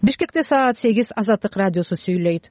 Бишкекте саат 8 Азаттык радиосу сүйлөйт.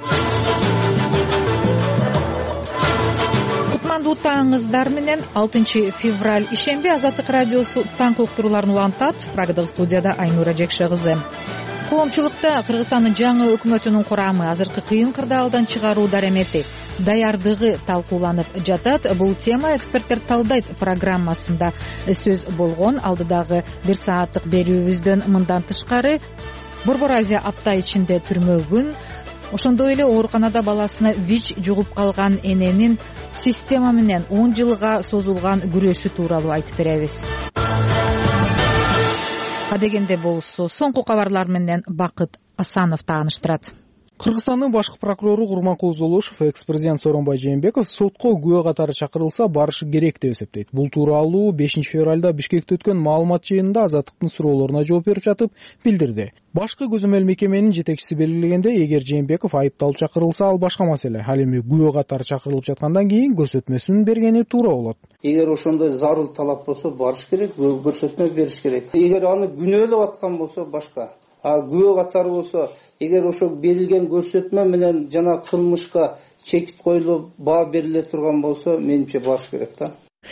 Кутмандуу таңыңыздар менен 6 февраль ишемби Азаттык радиосу таң уктурууларын улантат. Прагадагы студияда Айнура Жекше кызы. Коомчулукта Кыргызстандын жаңы өкмөтүнүн курамы азыркы кыйын кырдаалдан чыгаруу даремети даярдыгы талкууланып жатат. Бул тема эксперттер талдайт программасында сөз болгон. Алдыдагы 1 сааттык берүүбүздөн мындан тышкары Борбор Азия апта ичинде түрмөгүн, ошондой эле ооруканада баласына ВИЧ жугуп калган эненин система менен 10 жылга созулган күрөшү тууралуу айтып беребиз. Адегенде болсо соңку кабарлар менен Бакыт Асанов тааныштырат. Кыргызстандын башкы прокурору Курманкул Золушев экс-президент Сооронбай Жээнбеков сотко күбө катары чакырылса барышы керек деп эсептейт. Бул тууралуу 5 февралда Бишкекте өткөн маалымат жыйынында Азаттыктын суроолоруна жооп берип жатып билдирди. Башкы көзөмөл мекеменин жетекчиси белгилегендей, эгер Жээнбеков айыпталып чакырылса, ал башка маселе. Ал эми күбө катары чакырылып жаткандан кийин көрсөтмөсүн бергени туура болот. Эгер ошондой зарыл талап болсо барыш керек, көрсөтмө бериш керек. Эгер аны күнөөлөп аткан болсо башка. Күбө катары болсо, эгер ошо берилген көрсөтмө менен жана кылмышка чекит коюлуп баа бериле турган болсо, менимче барыш керек да.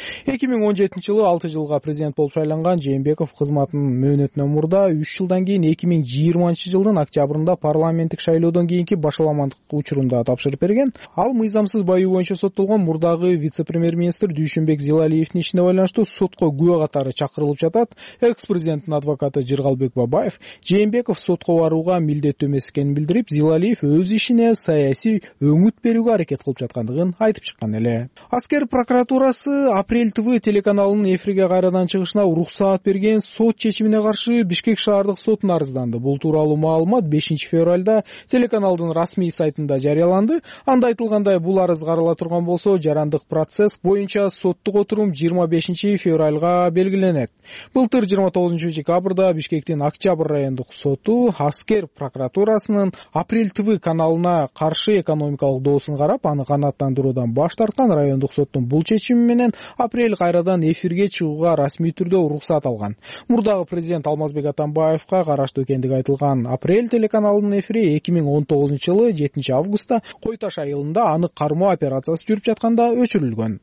2017-жылы 6 жылга президент болуп шайланган Жээнбеков кызматынын мөөнөтүнөн мурда 3 жылдан кийин 2020-жылдын октябрында парламенттик шайлоодон кийинки башаламандык учурунда тапшырып берген. Ал мыйзамсыз баюу боюнча соттолгон мурдагы вице-премьер-министр Дүйшөнбек Зилалиевдин ишине байланыштуу сотко күбө катары чакырылып жатат. Экс-президенттин адвокаты Жыргалбек Бабаев Жээнбеков сотко барууга милдеттүү эмес экенин билдирип, Зилалиев өз ишине саясий өңүт берүүгө аракет кылып жаткандыгын айтып чыккан эле. Аскер прокуратурасы Апрель ТВ телеканалынын эфирге кайрадан чыгышына уруксаат берген сот чечимине каршы Бишкек шаардык сотуна арызданды. Бул тууралуу маалымат 5 февралда телеканалдын расмий сайтында жарыяланды. Анда айтылгандай, бул арыз карала турган болсо, жарандык процесс боюнча соттук отурум 25 февралга белгиленет. Былтыр 29 декабрда Бишкектин Октябрь райондук соту Аскер прокуратурасынын Апрель ТВ каналына каршы экономикалык доосун карап, аны канааттандыруудан баш тарткан. Райондук соттун бул чечими менен Апрель кайрадан эфирге чыгууга расмий түрдө уруксаат алган. Мурдагы президент Алмазбек Атамбаевка караштуу экендиги айтылган Апрель телеканалынын эфири 2019-жылы 7 августта Кой Таш айылында анык кармоо операциясы жүрүп жатканда өчүрүлгөн.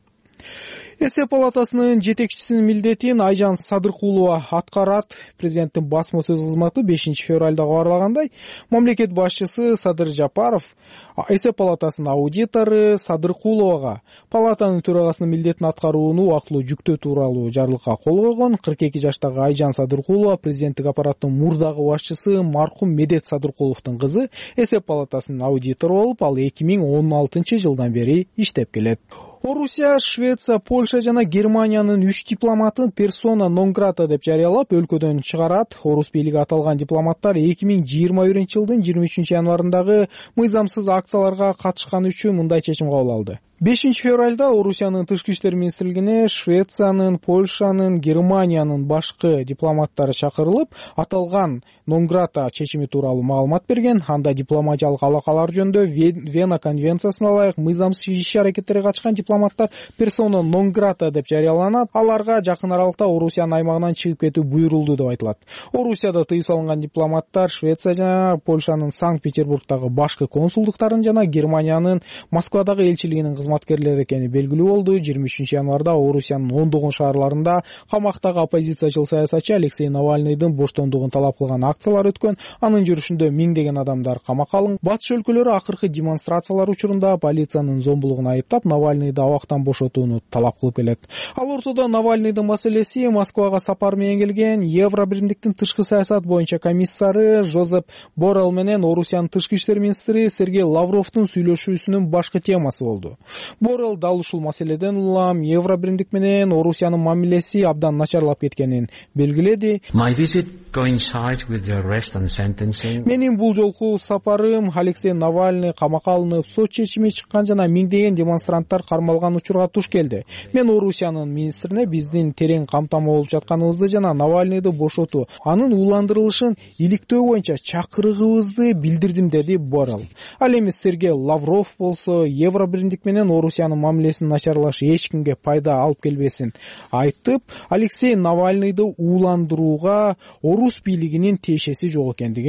Эсеп палатасынын жетекчисинин милдетин Айжан Садыркулова аткарат. Президенттин басма сөз кызматы 5 февралда кабарлагандай, мамлекет башчысы Садыр Жапаров эсеп палатасынын аудитору Садыркуловага палатанын төрагасынын милдетин аткарууну убактылуу жүктөө тууралуу жарлыкка кол койгон. 42 жаштагы Айжан Садыркулова президенттик аппараттын мурдагы башчысы мархум Медет Садыркуловдун кызы, эсеп палатасынын аудитору болуп, ал 2016-жылдан бери иштеп келет. Орусия, Швеция, Польша жана Германиянын 3 дипломатын персона нон грата деп жарыялап өлкөдөн чыгарат. Орус бийлиги аталган дипломаттар 2021-жылдын 23 январындагы мыйзамсыз акцияларга катышканы үчүн мындай чечим кабыл алды. 5 февралда Орусиянын тышкы иштер министрлигине Швециянын, Польшанын, Германиянын башкы дипломаттары чакырылып, аталган нонграта чечими тууралуу маалымат берген. Анда дипломатиялык алакалар жөнүндө Вена конвенциясына ылайык мыйзамсыз иш-аракеттерге катышкан дипломаттар персона нонграта деп жарыяланат. Аларга жакын аралыкта Орусиянын аймагынан чыгып кетүү буйрулду деп айтылат. Орусияда тыюу салынган дипломаттар Швеция жана Польшанын Санкт-Петербургдагы башкы консулдуктарын жана Германиянын Москвадагы элчилигинин кызматкерлери экени белгилүү болду. 23 январда Орусиянын ондогон шаарларында камактагы оппозициячыл саясатчы Алексей Навальныйдын боштондугун талап кылган акциялар өткөн. Анын жүрүшүндө миңдеген адамдар камакка алынган. Батыш өлкөлөрү акыркы демонстрациялар учурунда полициянын зомбулугун айыптап, Навальныйды абактан бошотууну талап кылып келет. Ал ортодо Навальныйдын маселеси Москвага сапар менен келген Евро биримдиктин тышкы саясат боюнча комиссары Жозеп Боррелл менен Орусиянын тышкы иштер министри Сергей Лавровдун сүйлөшүүсүнүн башкы темасы болду. Боррелл дал ушул маселеден улам Евро биримдик менен Орусиянын мамилеси абдан начарлап кеткенин белгиледи. Менин бул жолку сапарым Алексей Навальный камакка алынып, сот чечими чыккан жана миңдеген демонстранттар кармалган учурга туш келди. Мен Орусиянын министрине биздин терең камтама болуп жатканыбызды жана Навальныйды бошотуу, анын ууландырылышын иликтөө боюнча чакырыгыбызды билдирдим, деди Боррелл. Ал эми Сергей Лавров болсо Евро биримдик менен Орусиянын мамилесинин начарлашы эч кимге пайда алып келбесин айтып, Алексей Навальныйды ууландырууга орус бийлигинин тиешеси жок экендигин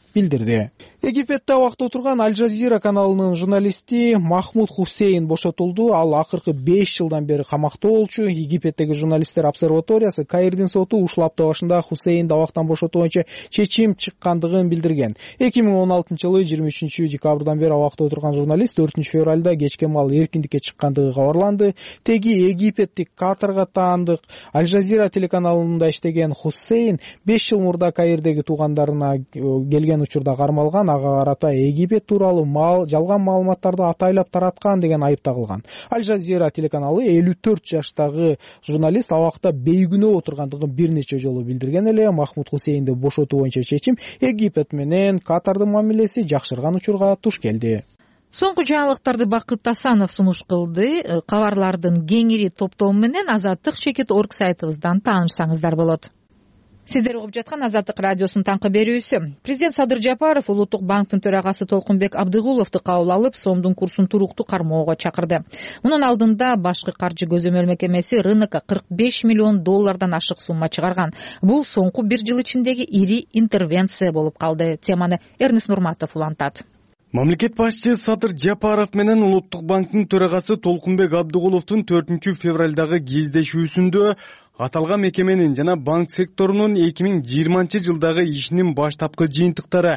билдирди. Египетте абакта отурган Аль Жазира каналынын журналисти Махмуд Хусейн бошотулду. Ал акыркы 5 жылдан бери камакта болчу. Египеттеги журналисттер обсерваториясы Каирдин соту ушул апта башында Хусейнди абактан бошотуу боюнча чечим чыккандыгын билдирген. 2016-жылы 23-декабрдан бери абакта отурган журналист 4-февралда кечке маал эркиндикке чыккандыгы кабарланды. Теги египеттик Катарга таандык Аль Жазира телеканалында иштеген Хусейн 5 жыл мурда Каирдеги туугандарына келген учурда кармалган. Ага карата Египет тууралуу жалган маалыматтарды атайлап тараткан деген айып тагылган. Аль Жазира телеканалы 54 жаштагы журналист абакта бейгүнөө отургандыгын бир нече жолу билдирген эле. Махмуд Хусейнди бошотуу боюнча чечим Египет менен Катардын мамилеси жакшырган учурга туш келди. Соңку жаңылыктарды Бакыт Асанов сунуш кылды. Кабарлардын кеңири топтому менен Азаттык.org сайтыбыздан таанышсаңыздар болот. Сиздер угуп жаткан Азаттык радиосунун таңкы берүүсү. Президент Садыр Жапаров Улуттук банктын төрагасы Толкунбек Абдыгуловду кабыл алып, сомдун курсун туруктуу кармоого чакырды. Мунун алдында башкы каржы көзөмөл мекемеси рынокко $45 миллион ашык сумма чыгарган. Бул соңку бир жыл ичиндеги ири интервенция болуп калды. Теманы Эрнест Нурматов улантат. Мамлекет башчы Садыр Жапаров менен Улуттук банктын төрагасы Толкунбек Абдыгуловдун 4-февралдагы кездешүүсүндө аталган мекеменин жана банк секторунун 2020-жылдагы ишинин баштапкы жыйынтыктары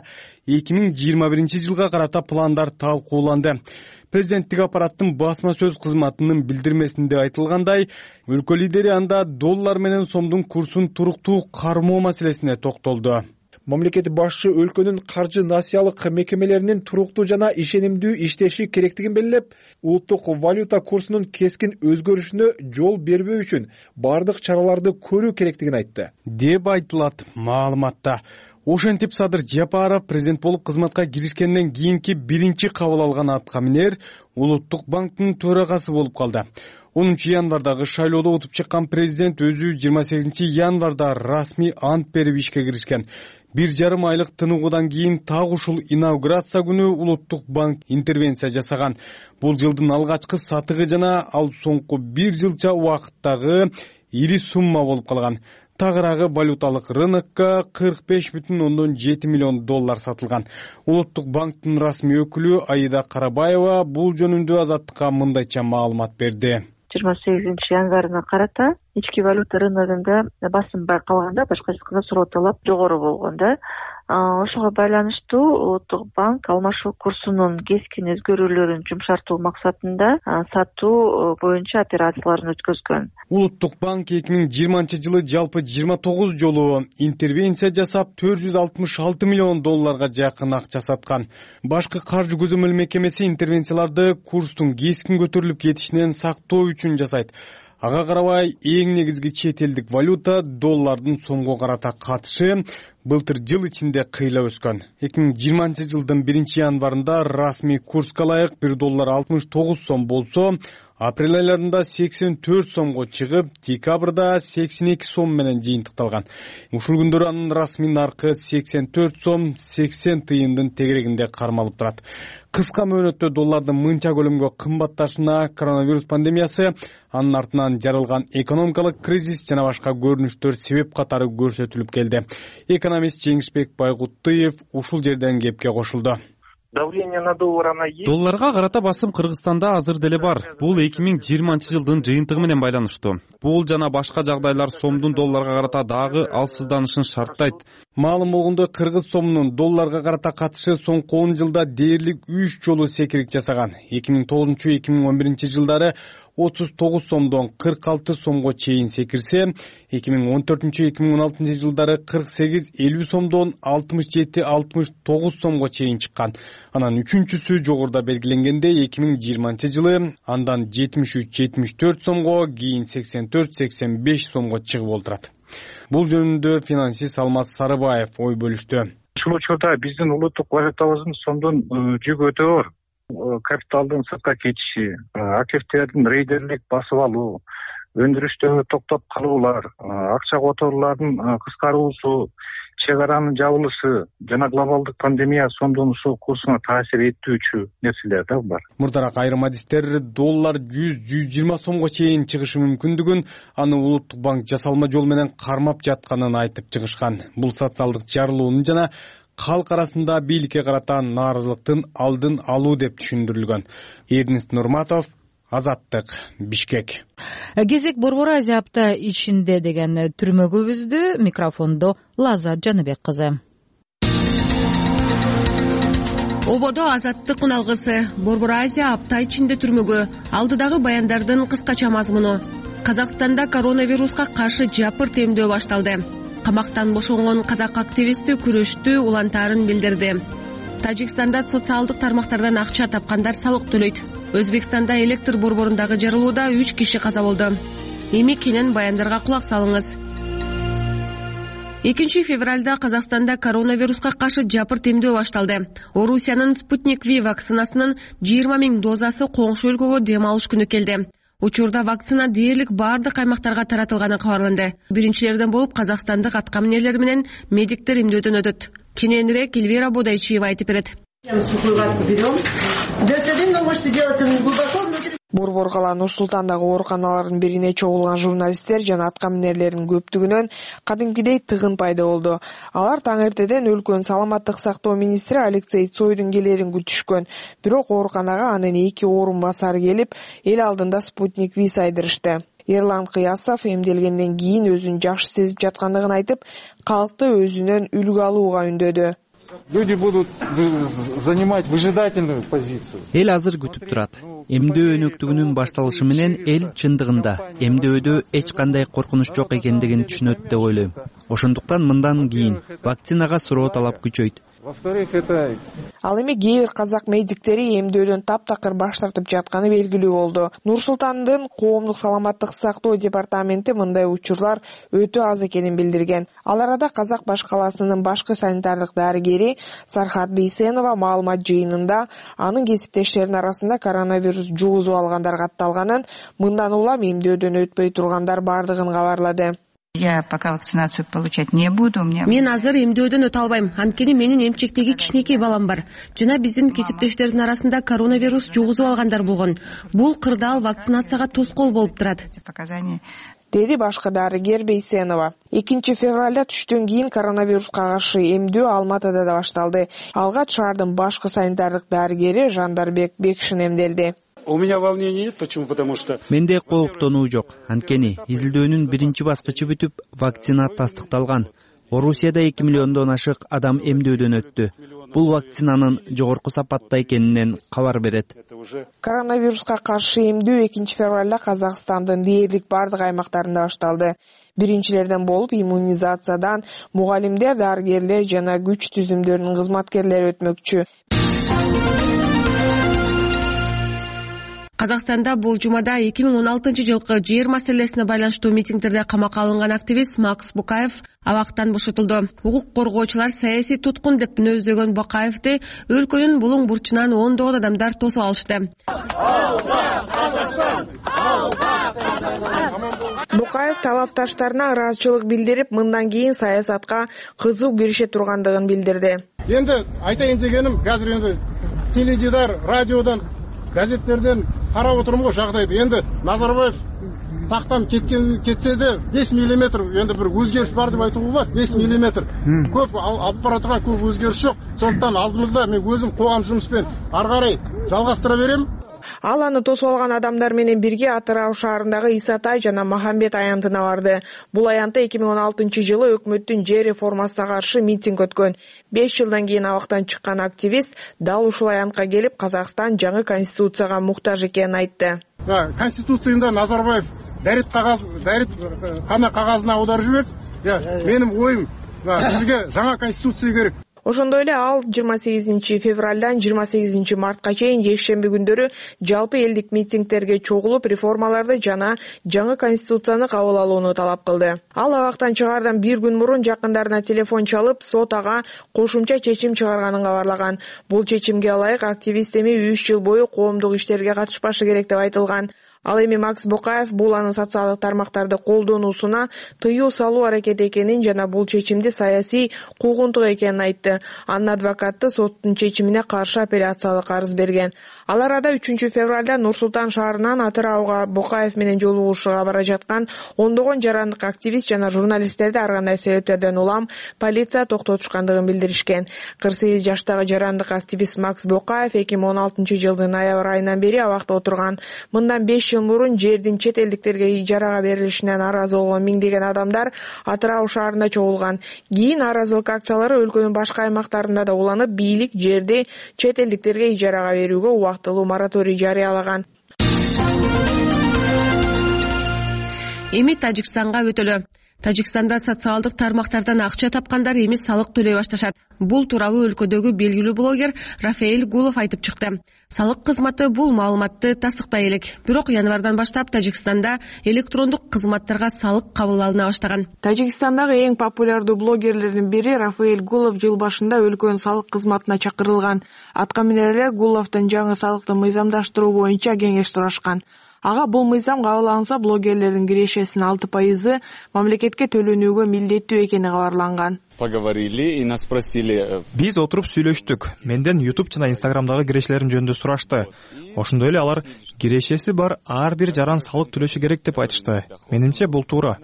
2021-жылга карата пландар талкууланды. Президенттик аппараттын басма сөз кызматынын билдирмесинде айтылгандай, өлкө лидери анда доллар менен сомдун курсун туруктуу кармоо маселесине токтолду. Мамлекет башчы өлкөнүн каржы насыялык мекемелеринин туруктуу жана ишенимдүү иштеши керектигин белгилеп, улуттук валюта курсунун кескин өзгөрүшүнө жол бербөө үчүн бардык чараларды көрүү керектигин айтты, деп айтылат маалыматта. Ошентип Садыр Жапаров президент болуп кызматка киришкенден кийинки биринчи кабыл алган аткаминер Улуттук банктын төрагасы болуп калды. 10 январдагы шайлоодо утуп чыккан президент өзү 28 январда расмий ант берип ишке киришкен. 1,5 айлык тыныгуудан кийин так ушул инаугурация күнү Улуттук банк интервенция жасаган. Бул жылдын алгачкы сатыгы жана ал соңку 1 жылча убакыттагы ири сумма болуп калган. Тагыраагы валюталык рынокко $45,7 миллион сатылган. Улуттук банктын расмий өкүлү Аида Карабаева бул жөнүндө Азаттыкка мындайча маалымат берди. 28 январына карата ички валюта рыногунда басым байкалганда, башкача айтканда суроо талап жогору болгондо, ошого байланыштуу Улуттук банк алмашуу курсунун кескин өзгөрүүлөрүн жумшартуу максатында сатуу боюнча операцияларын өткөзгөн. Улуттук банк 2020-жылы жалпы 29 жолу интервенция жасап, $466 миллион жакын акча саткан. Башкы каржы көзөмөл мекемеси интервенцияларды курстун кескин көтөрүлүп кетишинен сактоо үчүн жасайт. Ага карабай эң негизги чет элдик валюта доллардын сомго карата катышы былтыр жыл ичинде кыйла өскөн. 2020-жылдын 1-январында расмий курска ылайык $1 69 сом болсо, апрель айларында 84 сомго чыгып, декабрда 82 сом менен жыйынтыкталган. Ушул күндөрү анын расмий наркы 84 сом 80 тыйындын тегерегинде кармалып турат. Кыска мөөнөттө доллардын мынча көлөмгө кымбатташына коронавирус пандемиясы, анын артынан жаралган экономикалык кризис жана башка көрүнүштөр себеп катары көрсөтүлүп келди. Экономист Жеңишбек Байгуттуев ушул жерден кепке кошулду. Долларга карата басым Кыргызстанда азыр деле бар. Бул 2020-жылдын жыйынтыгы менен байланыштуу. Бул жана башка жагдайлар сомдун долларга карата дагы алсызданышын шарттайт. Маалым болгондой, кыргыз сомунун долларга карата катышы соңку 10 жылда дээрлик 3 жолу секирик жасаган. 2009-2011 жылдары 39 сомдон 46 сомго чейин секирсе, 2014-2016 жылдары 48-50 сомдон 67-69 сомго чейин чыккан. Анан үчүнчүсү жогоруда белгиленгенде 2020 жылы андан 73-74 сомго, кийин 84-85 сомго чыгып олтурат. Бул жөнүндө финансист Алмаз Сарыбаев ой бөлүштү. Ушул учурда биздин улуттук валютабыздын сомдун жүгү өтө оор. Капиталдын сыртка кетиши, активдердин рейдерлик басып алуу, өндүрүштөгү токтоп калуулар, акча которуулардын кыскаруусу, чек аранын жабылышы жана глобалдык пандемия сомдун ушул курсуна таасир этүүчү нерселер да бар. Мурдараак айрым адистер доллар 100-120 сомго чейин чыгышы мүмкүндүгүн аны Улуттук банк жасалма жол менен кармап жатканын айтып чыгышкан. Бул социалдык жарылуунун жана калк арасында бийликке карата нааразылыктын алдын алуу деп түшүндүрүлгөн. Эрнест Нурматов, Азаттык, Бишкек. Кезек Борбор Азия апта ичинде деген түрмөгүбүздү. Микрофондо Лаззат Жаныбек кызы. Ободо Азаттык куналгысы. Борбор Азия апта ичинде түрмөгү. Алдыдагы баяндардын кыскача мазмуну. Казакстанда коронавируска каршы жапырт эмдөө башталды. Камактан бошонгон казак активисти күрөштү улантаарын билдирди. Тажикстанда социалдык тармактардан акча тапкандар салык төлөйт. Өзбекстанда электр борборундагы жарылууда 3 киши каза болду. Эми кенен баяндарга кулак салыңыз. 2 февралда Казакстанда коронавируска каршы жапырт эмдөө башталды. Орусиянын Спутник V вакцинасынын 20 000 дозасы коңшу өлкөгө дем алыш күнү келди. Учурда вакцина дээрлик бардык аймактарга таратылганы кабарланды. Биринчилерден болуп казакстандык атка минерлер менен медиктер эмдөөдөн өтөт. Кененирээк Эльвира Бодайчиева айтып берет. Борбор кала Нур-Султандагы ооруканалардын бирине чогулган журналисттер жана атка минерлердин көптүгүнөн кадимкидей тыгын пайда болду. Алар таң эртеден өлкөнүн саламаттык сактоо министри Алексей Цойдун келерин күтүшкөн. Бирок ооруканага анын 2 орун басары келип, эл алдында Спутник V сайдырышты. Ерлан Кыясов эмделгенден кийин өзүн жакшы сезип жаткандыгын айтып, калкты өзүнөн үлгү алууга үндөдү. Люди будут занимать выжидательную позицию. Эл азыр күтүп турат. Эмдөө өнөктүгүнүн башталышы менен эл чындыгында эмдөөдө эч кандай коркунуч жок экендигин түшүнөт деп ойлойм. Ошондуктан мындан кийин вакцинага суроо талап күчөйт. Ал эми кээ бир казак медиктери эмдөөдөн таптакыр баш тартып жатканы белгилүү болду. Нур-Султандын коомдук саламаттык сактоо департаменти мындай учурлар өтө аз экенин билдирген. Ал арада Казак баш каласынын башкы санитардык дарыгери Сархат Бейсенова маалымат жыйынында анын кесиптештеринин арасында коронавирус жугузуп алгандар катталганын, мындан улам эмдөөдөн өтпөй тургандар бардыгын кабарлады. Я пока вакцинацию получать не буду. Мен азыр эмдөөдөн өтө албайм. Анткени менин эмчектеги кичинекей балам бар. Жана биздин кесиптештердин арасында коронавирус жугузуп алгандар болгон. Бул кырдаал вакцинацияга тоскоол болуп турат. Деди башкы дарыгер Бейсенова. 2 февралда түштөн кийин коронавируска каршы эмдөө Алматыда да башталды. Алгач шаардын башкы санитардык дарыгери Жандарбек Бекшин эмделди. У меня волнений нет, почему? Потому что менде кооптонуу жок. Анткени изилдөөнүн биринчи баскычы бүтүп, вакцина тастыкталган. Орусияда 2 миллиондон ашык адам эмдөөдөн өттү. Бул вакцинанын жогорку сапатта экенинен кабар берет. Коронавируска каршы эмдөө 2 февралда Казакстандын дээрлик бардык аймактарында башталды. Биринчилерден болуп иммунизациядан мугалимдер, дарыгерлер жана күч түзүмдөрүнүн кызматкерлери өтмөкчү. Казакстанда бул жумада 2016 жылкы жер маселесине байланыштуу митингдерде камакка алынган активист Макс Букаев абактан бошотулду. Укук коргоочулар саясий туткун деп мүнөздөгөн Букаевди өлкөнүн булуң бурчунан ондогон адамдар тосуп алышты. Букаев талапташтарына ыраазычылык билдирип, мындан кийин саясатка кызуу кирише тургандыгын билдирди. Энди айтайын дегеним, азыр энди теледидар, радиодон, газеттерден карап отурмун го жагдайды. Энди Назарбаев тактан кетсе де 5 миллиметр енді бір өзгеріс бар деп айтуға болады. 5 миллиметр көп алып бара турган көп өзгеріс жоқ. Сондықтан алдымызда мен өзім қоғам жұмыспен ары қарай жалғастыра берем. Ал аны тосуп алган адамдар менен бирге Атырау шаарындагы Исатай жана Махамбет аянтына барды. Бул аянтта 2016 жылы өкмөттүн жер реформасына каршы митинг өткөн. 5 жылдан кийин абактан чыккан активист дал ушул аянтка келип, Казакстан жаңы конституцияга муктаж экенин айтты. Конституцияда Назарбаев дәрет кана кагазына аударып жиберди. Менин оюм, бизге жаңа конституция керек. Ошондой эле ал 28 февралдан 28 мартка чейин жекшемби күндөрү жалпы элдик митингтерге чогулуп, реформаларды жана жаңы конституцияны кабыл алууну талап кылды. Ал абактан чыгаардан бир күн мурун жакындарына телефон чалып, сот ага кошумча чечим чыгарганын кабарлаган. Бул чечимге ылайык активист эми 3 жыл бою коомдук иштерге катышпашы керек деп айтылган. Ал эми Макс Бокаев бул анын социалдык тармактарды колдонуусуна тыюу салуу аракети экенин жана бул чечимди саясий куугунтук экенин айтты. Анын адвокаты соттун чечимине каршы апелляциялык арыз берген. Ал арада 3 февралда Нур-Султан шаарынан Атырауга Бокаев менен жолугушууга бара жаткан ондогон жарандык активист жана журналисттерди ар кандай себептерден улам полиция токтотушкандыгын билдиришкен. 48 жаштагы жарандык активист Макс Бокаев 2016-жылдын ноябрь айынан бери абакта отурган. Мындан 5 жыл мурун жердин чет элдиктерге ижарага берилишине нааразы болгон миңдеген адамдар Атырау шаарында чогулган. Кийин нааразылык акциялары өлкөнүн башка аймактарында да уланып, бийлик жерди чет элдиктерге ижарага берүүгө убактылуу мораторий жарыялаган. Эми Тажикстанга өтөлү. Тажикстанда социалдык тармактардан акча тапкандар эми салык төлөй башташат. Бул тууралуу өлкөдөгү белгилүү блогер Рафаэль Гулов айтып чыкты. Салык кызматы бул маалыматты тастыктай элек. Бирок январдан баштап Тажикстанда электрондук кызматтарга салык кабыл алына баштаган. Тажикстандагы эң популярдуу блогерлердин бири Рафаэль Гулов жыл башында өлкөнүн салык кызматына чакырылган. Аткаминерлер Гуловдун жаңы салыкты мыйзамдаштыруу боюнча кеңеш сурашкан. Ага бул мыйзам кабыл алынса, блогерлердин кирешесинин 6% мамлекетке төлөнүүгө милдеттүү экени кабарланган. Биз отуруп сүйлөштүк. Менден YouTube жана Instagramдагы кирешелерим жөнүндө сурашты. Ошондой эле алар кирешеси бар ар бир жаран салык төлөшү керек деп айтышты. Менимче бул туура.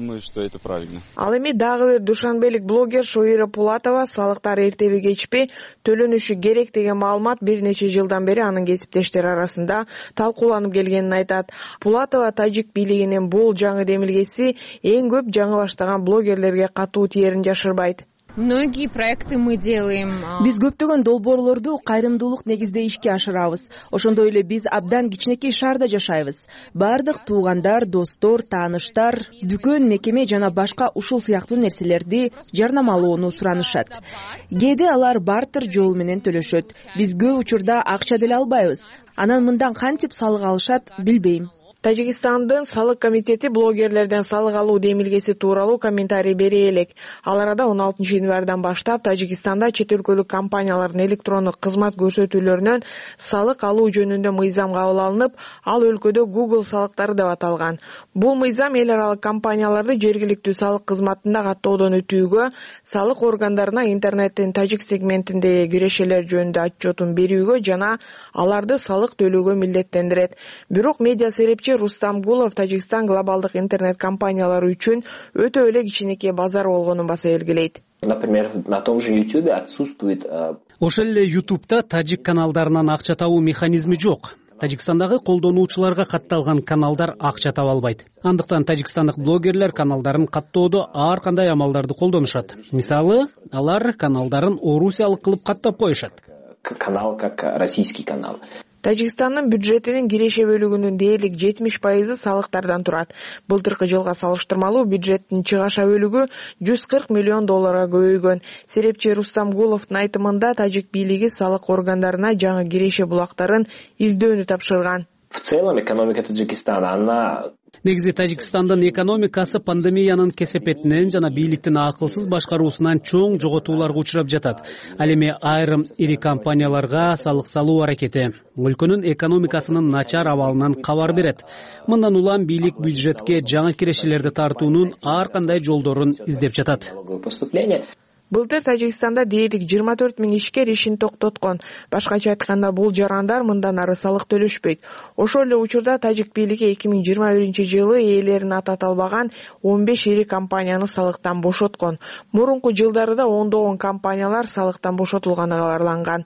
Ал эми дагы бир душанбелик блогер Шоира Пулатова салыктар эртеби кечпей төлөнүшү керек деген маалымат бир нече жылдан бери анын кесиптештери арасында талкууланып келгенин айтат. Пулатова тажик бийлигинин бул жаңы демилгеси эң көп жаңы баштаган блогерлерге катуу тиерин жашырбайт. Многие проекты мы делаем. Биз көптөгөн долбоорлорду кайрымдуулук негизде ишке ашырабыз. Ошондой эле биз абдан кичинекей шаарда жашайбыз. Бардык туугандар, достор, тааныштар, дүкөн, мекеме жана башка ушул сыяктуу нерселерди жарнамалоону суранышат. Кээде алар бартер жол менен төлөшөт. Биз көп учурда акча деле албайбыз. Анан мындан кантип салык алышат, билбейм. Тажикстандын салык комитети блогерлерден салык алуу демилгеси тууралуу комментарий бере элек. Ал арада 16 январдан баштап Тажикстанда чет өлкөлүк компаниялардын электрондук кызмат көрсөтүүлөрүнөн салык алуу жөнүндө мыйзам кабыл алынып, ал өлкөдө Google салыктары деп аталган. Бул мыйзам эл аралык компанияларды жергиликтүү салык кызматында каттоодон өтүүгө, салык органдарына интернеттин тажик сегментиндеги кирешелер жөнүндө отчетун берүүгө жана аларды салык төлөөгө милдеттендирет. Бирок медиа серепчи Рустам Гулов Тажикстан глобалдык интернет компаниялары үчүн өтө эле кичинекей базар болгонун баса белгилейт. Например, на том же YouTube отсутствует. Ошол эле YouTube'да тажик каналдарынан акча табуу механизми жок. Тажикстандагы колдонуучуларга катталган каналдар акча таба албайт. Андыктан тажикстандык блогерлер каналдарын каттоодо ар кандай амалдарды колдонушат. Мисалы, алар каналдарын орусиялык кылып каттап коюшат. Канал как российский канал. Тажикстандын бюджетинин киреше бөлүгүнүн дээрлик 70% салыктардан турат. Былтыркы жылга салыштырмалуу бюджеттин чыгаша бөлүгү $140 миллион көбөйгөн. Серепчи Рустам Гуловдун айтымында тажик бийлиги салык органдарына жаңы киреше булактарын издөөнү тапшырган. В целом экономика Таджикистана, она... Негизи Тажикстандын экономикасы пандемиянын кесепетинен жана бийликтин акылсыз башкаруусунан чоң жоготууларга учурап жатат. Ал эми айрым ири компанияларга салык салуу аракети өлкөнүн экономикасынын начар абалынан кабар берет. Мындан улам бийлик бюджетке жаңы кирешелерди тартуунун ар кандай жолдорун издеп жатат. Былтыр Тажикстанда дээрлик 24 000 ишкер ишин токтоткон. Башкача айтканда бул жарандар мындан ары салык төлөшпөйт. Ошол эле учурда тажик бийлиги 2021-жылы ээлерин атата албаган 15 ири компанияны салыктан бошоткон. Мурунку жылдарда ондогон компаниялар салыктан бошотулганы кабарланган.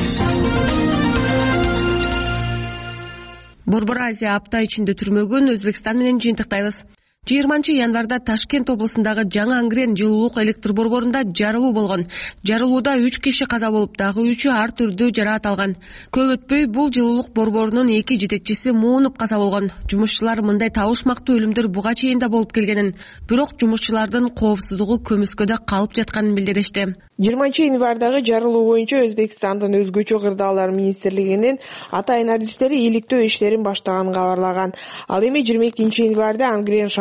Борбор Азия апта ичинде түрмөгүн Өзбекстан менен жыйынтыктайбыз. 20 январда Ташкент облусундагы Жаңы Ангрен жылуулук электр борборунда жарылуу болгон. Жарылууда 3 киши каза болуп, дагы 3-ü ар түрдүү жараат алган. Көп өтпөй бул жылуулук борборунун 2 жетекчиси муунуп каза болгон. Жумушчулар мындай табышмактуу өлүмдөр буга чейин да болуп келгенин, бирок жумушчулардын коопсуздугу көмүскөдө калып жатканын билдиришти. 20 январдагы жарылуу боюнча Өзбекстандын өзгөчө кырдаалар министрлигинин атайын адистери иликтөө иштерин баштаганын кабарлаган. Ал эми 22 январда Ангрен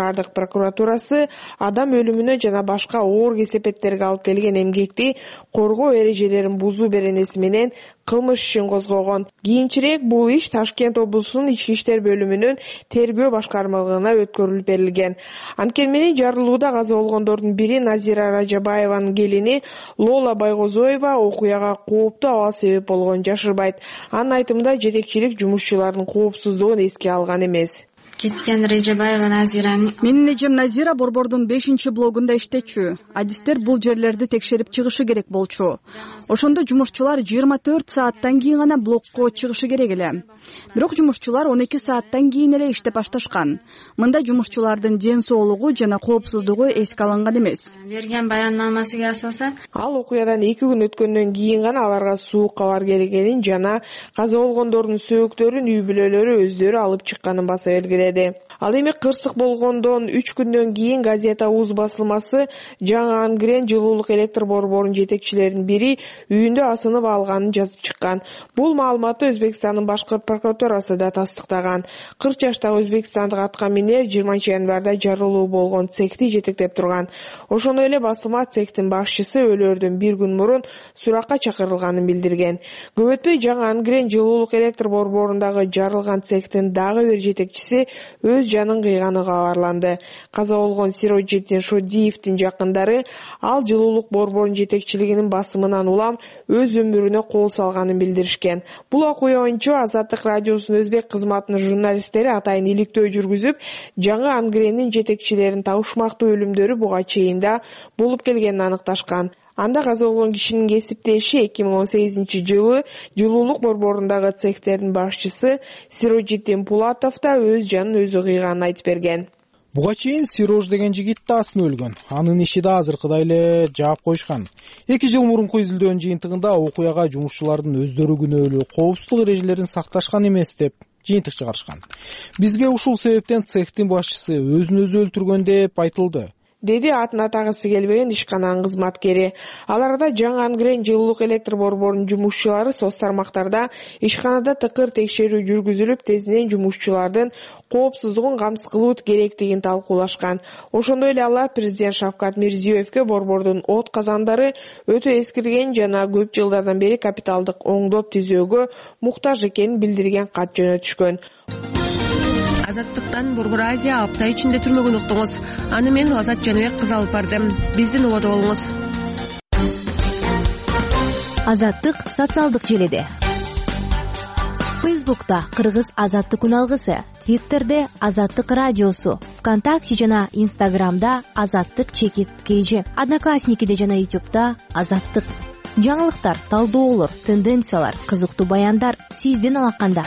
шаардык прокуратурасы адам өлүмүнө жана башка оор кесепеттерге алып келген эмгекти коргоо эрежелерин бузуу беренеси менен кылмыш ишин козгогон. Кийинчерээк бул иш Ташкент облусунун ички иштер бөлүмүнүн тергөө башкармалыгына өткөрүлүп берилген. Анткени менен жарылууда каза болгондордун бири Назира Ражабаеванын келини Лола Байгозоева окуяга кооптуу абал себеп болгонун жашырбайт. Анын айтымында жетекчилик жумушчулардын коопсуздугун эске алган эмес. Кеткен Ражабаева Назираны. Менин эжем Назира борбордун 5-блогунда иштечү. Адистер бул жерлерди текшерип чыгышы керек болчу. Ошондо жумушчулар 24 сааттан кийин гана блокко чыгышы керек эле. Бирок жумушчулар 12 сааттан кийин эле иштеп башташкан. Мында жумушчулардын ден соолугу жана коопсуздугу эске алынган эмес. Берген баяннамасына асосан ал окуядан 2 күн өткөндөн кийин гана аларга суук кабар келгенин жана каза болгондордун сөөктөрүн үй бүлөлөрү өздөрү алып чыкканын баса белгиледи. Ал эми кырсык болгондон 3 күндөн кийин газета УЗ басылмасы жаңы Ангрен жылуулук электр борборунун жетекчилеринин бири үйүндө асынып алганын жазып чыккан. Бул маалыматты Өзбекстандын башкы прокуратурасы да тастыктаган. 40 жаштагы өзбекстандык атка минер 20 январда жарылуу болгон цехти жетектеп турган. Ошондой эле басылма цехтин башчысы өлөрдөн 1 күн мурун суракка чакырылганын билдирген. Көп өтпөй жаңы Ангрен жылуулук электр борборундагы жарылган цехтин дагы бир жетекчиси өз жанын кыйганы кабарланды. Каза болгон Сироджеттин Шодиевдин жакындары ал жылуулук борборунун жетекчилигинин басымынан улам өз өмүрүнө кол салганын билдиришкен. Бул окуя боюнча Азаттык радиосунун өзбек кызматынын журналисттери атайын иликтөө жүргүзүп, жаңы Ангрендин жетекчилеринин табышмактуу өлүмдөрү буга чейин да болуп келгенин аныкташкан. Анда каза болгон кишинин кесиптеши 2018 жылы жылуулук борборундагы цехтердин башчысы Сироджеттин Пулатов да өз жанын өзү кыйганын айтып берген. Буга чейин Сирож деген жигит да асына өлгөн. Анын иши да азыркыдай эле жаап коюшкан. 2 жыл мурунку изилдөөнүн жыйынтыгында окуяга жумушчулардын өздөрү күнөөлүү, коопсуздук эрежелерин сакташкан эмес деп жыйынтык чыгарышкан. Бизге ушул себептен цехтин башчысы өзүн өзү өлтүргөн деп айтылды, деди атын атагысы келбеген ишкананын кызматкери. Ал арада жаңы Ангрен жылуулук электр борборунун жумушчулары соц тармактарда ишканада тыкыр текшерүү жүргүзүлүп, тезинен жумушчулардын коопсуздугун камсыз кылуу керектигин талкуулашкан. Ошондой эле алар президент Шавкат Мирзиёевке борбордун от казандары өтө эскирген жана көп жылдардан бери капиталдык оңдоп түзөөгө муктаж экенин билдирген кат жөнөтүшкөн. Азаттыктан Борбор Азия апта ичинде түрмөгүн уктуңуз. Аны мен Азат Жаныбек кызы алып бардым. Биздин убада болуңуз. Азаттык социалдык желеде. Фейсбукта Кыргыз Азаттык үналгысы, Твиттерде Азаттык радиосу, ВКонтакте жана Инстаграмда Азаттык _KG, Одноклассникиде жана Ютубта Азаттык. Жаңылыктар, талдоолор, тенденциялар, кызыктуу баяндар сиздин алаканда.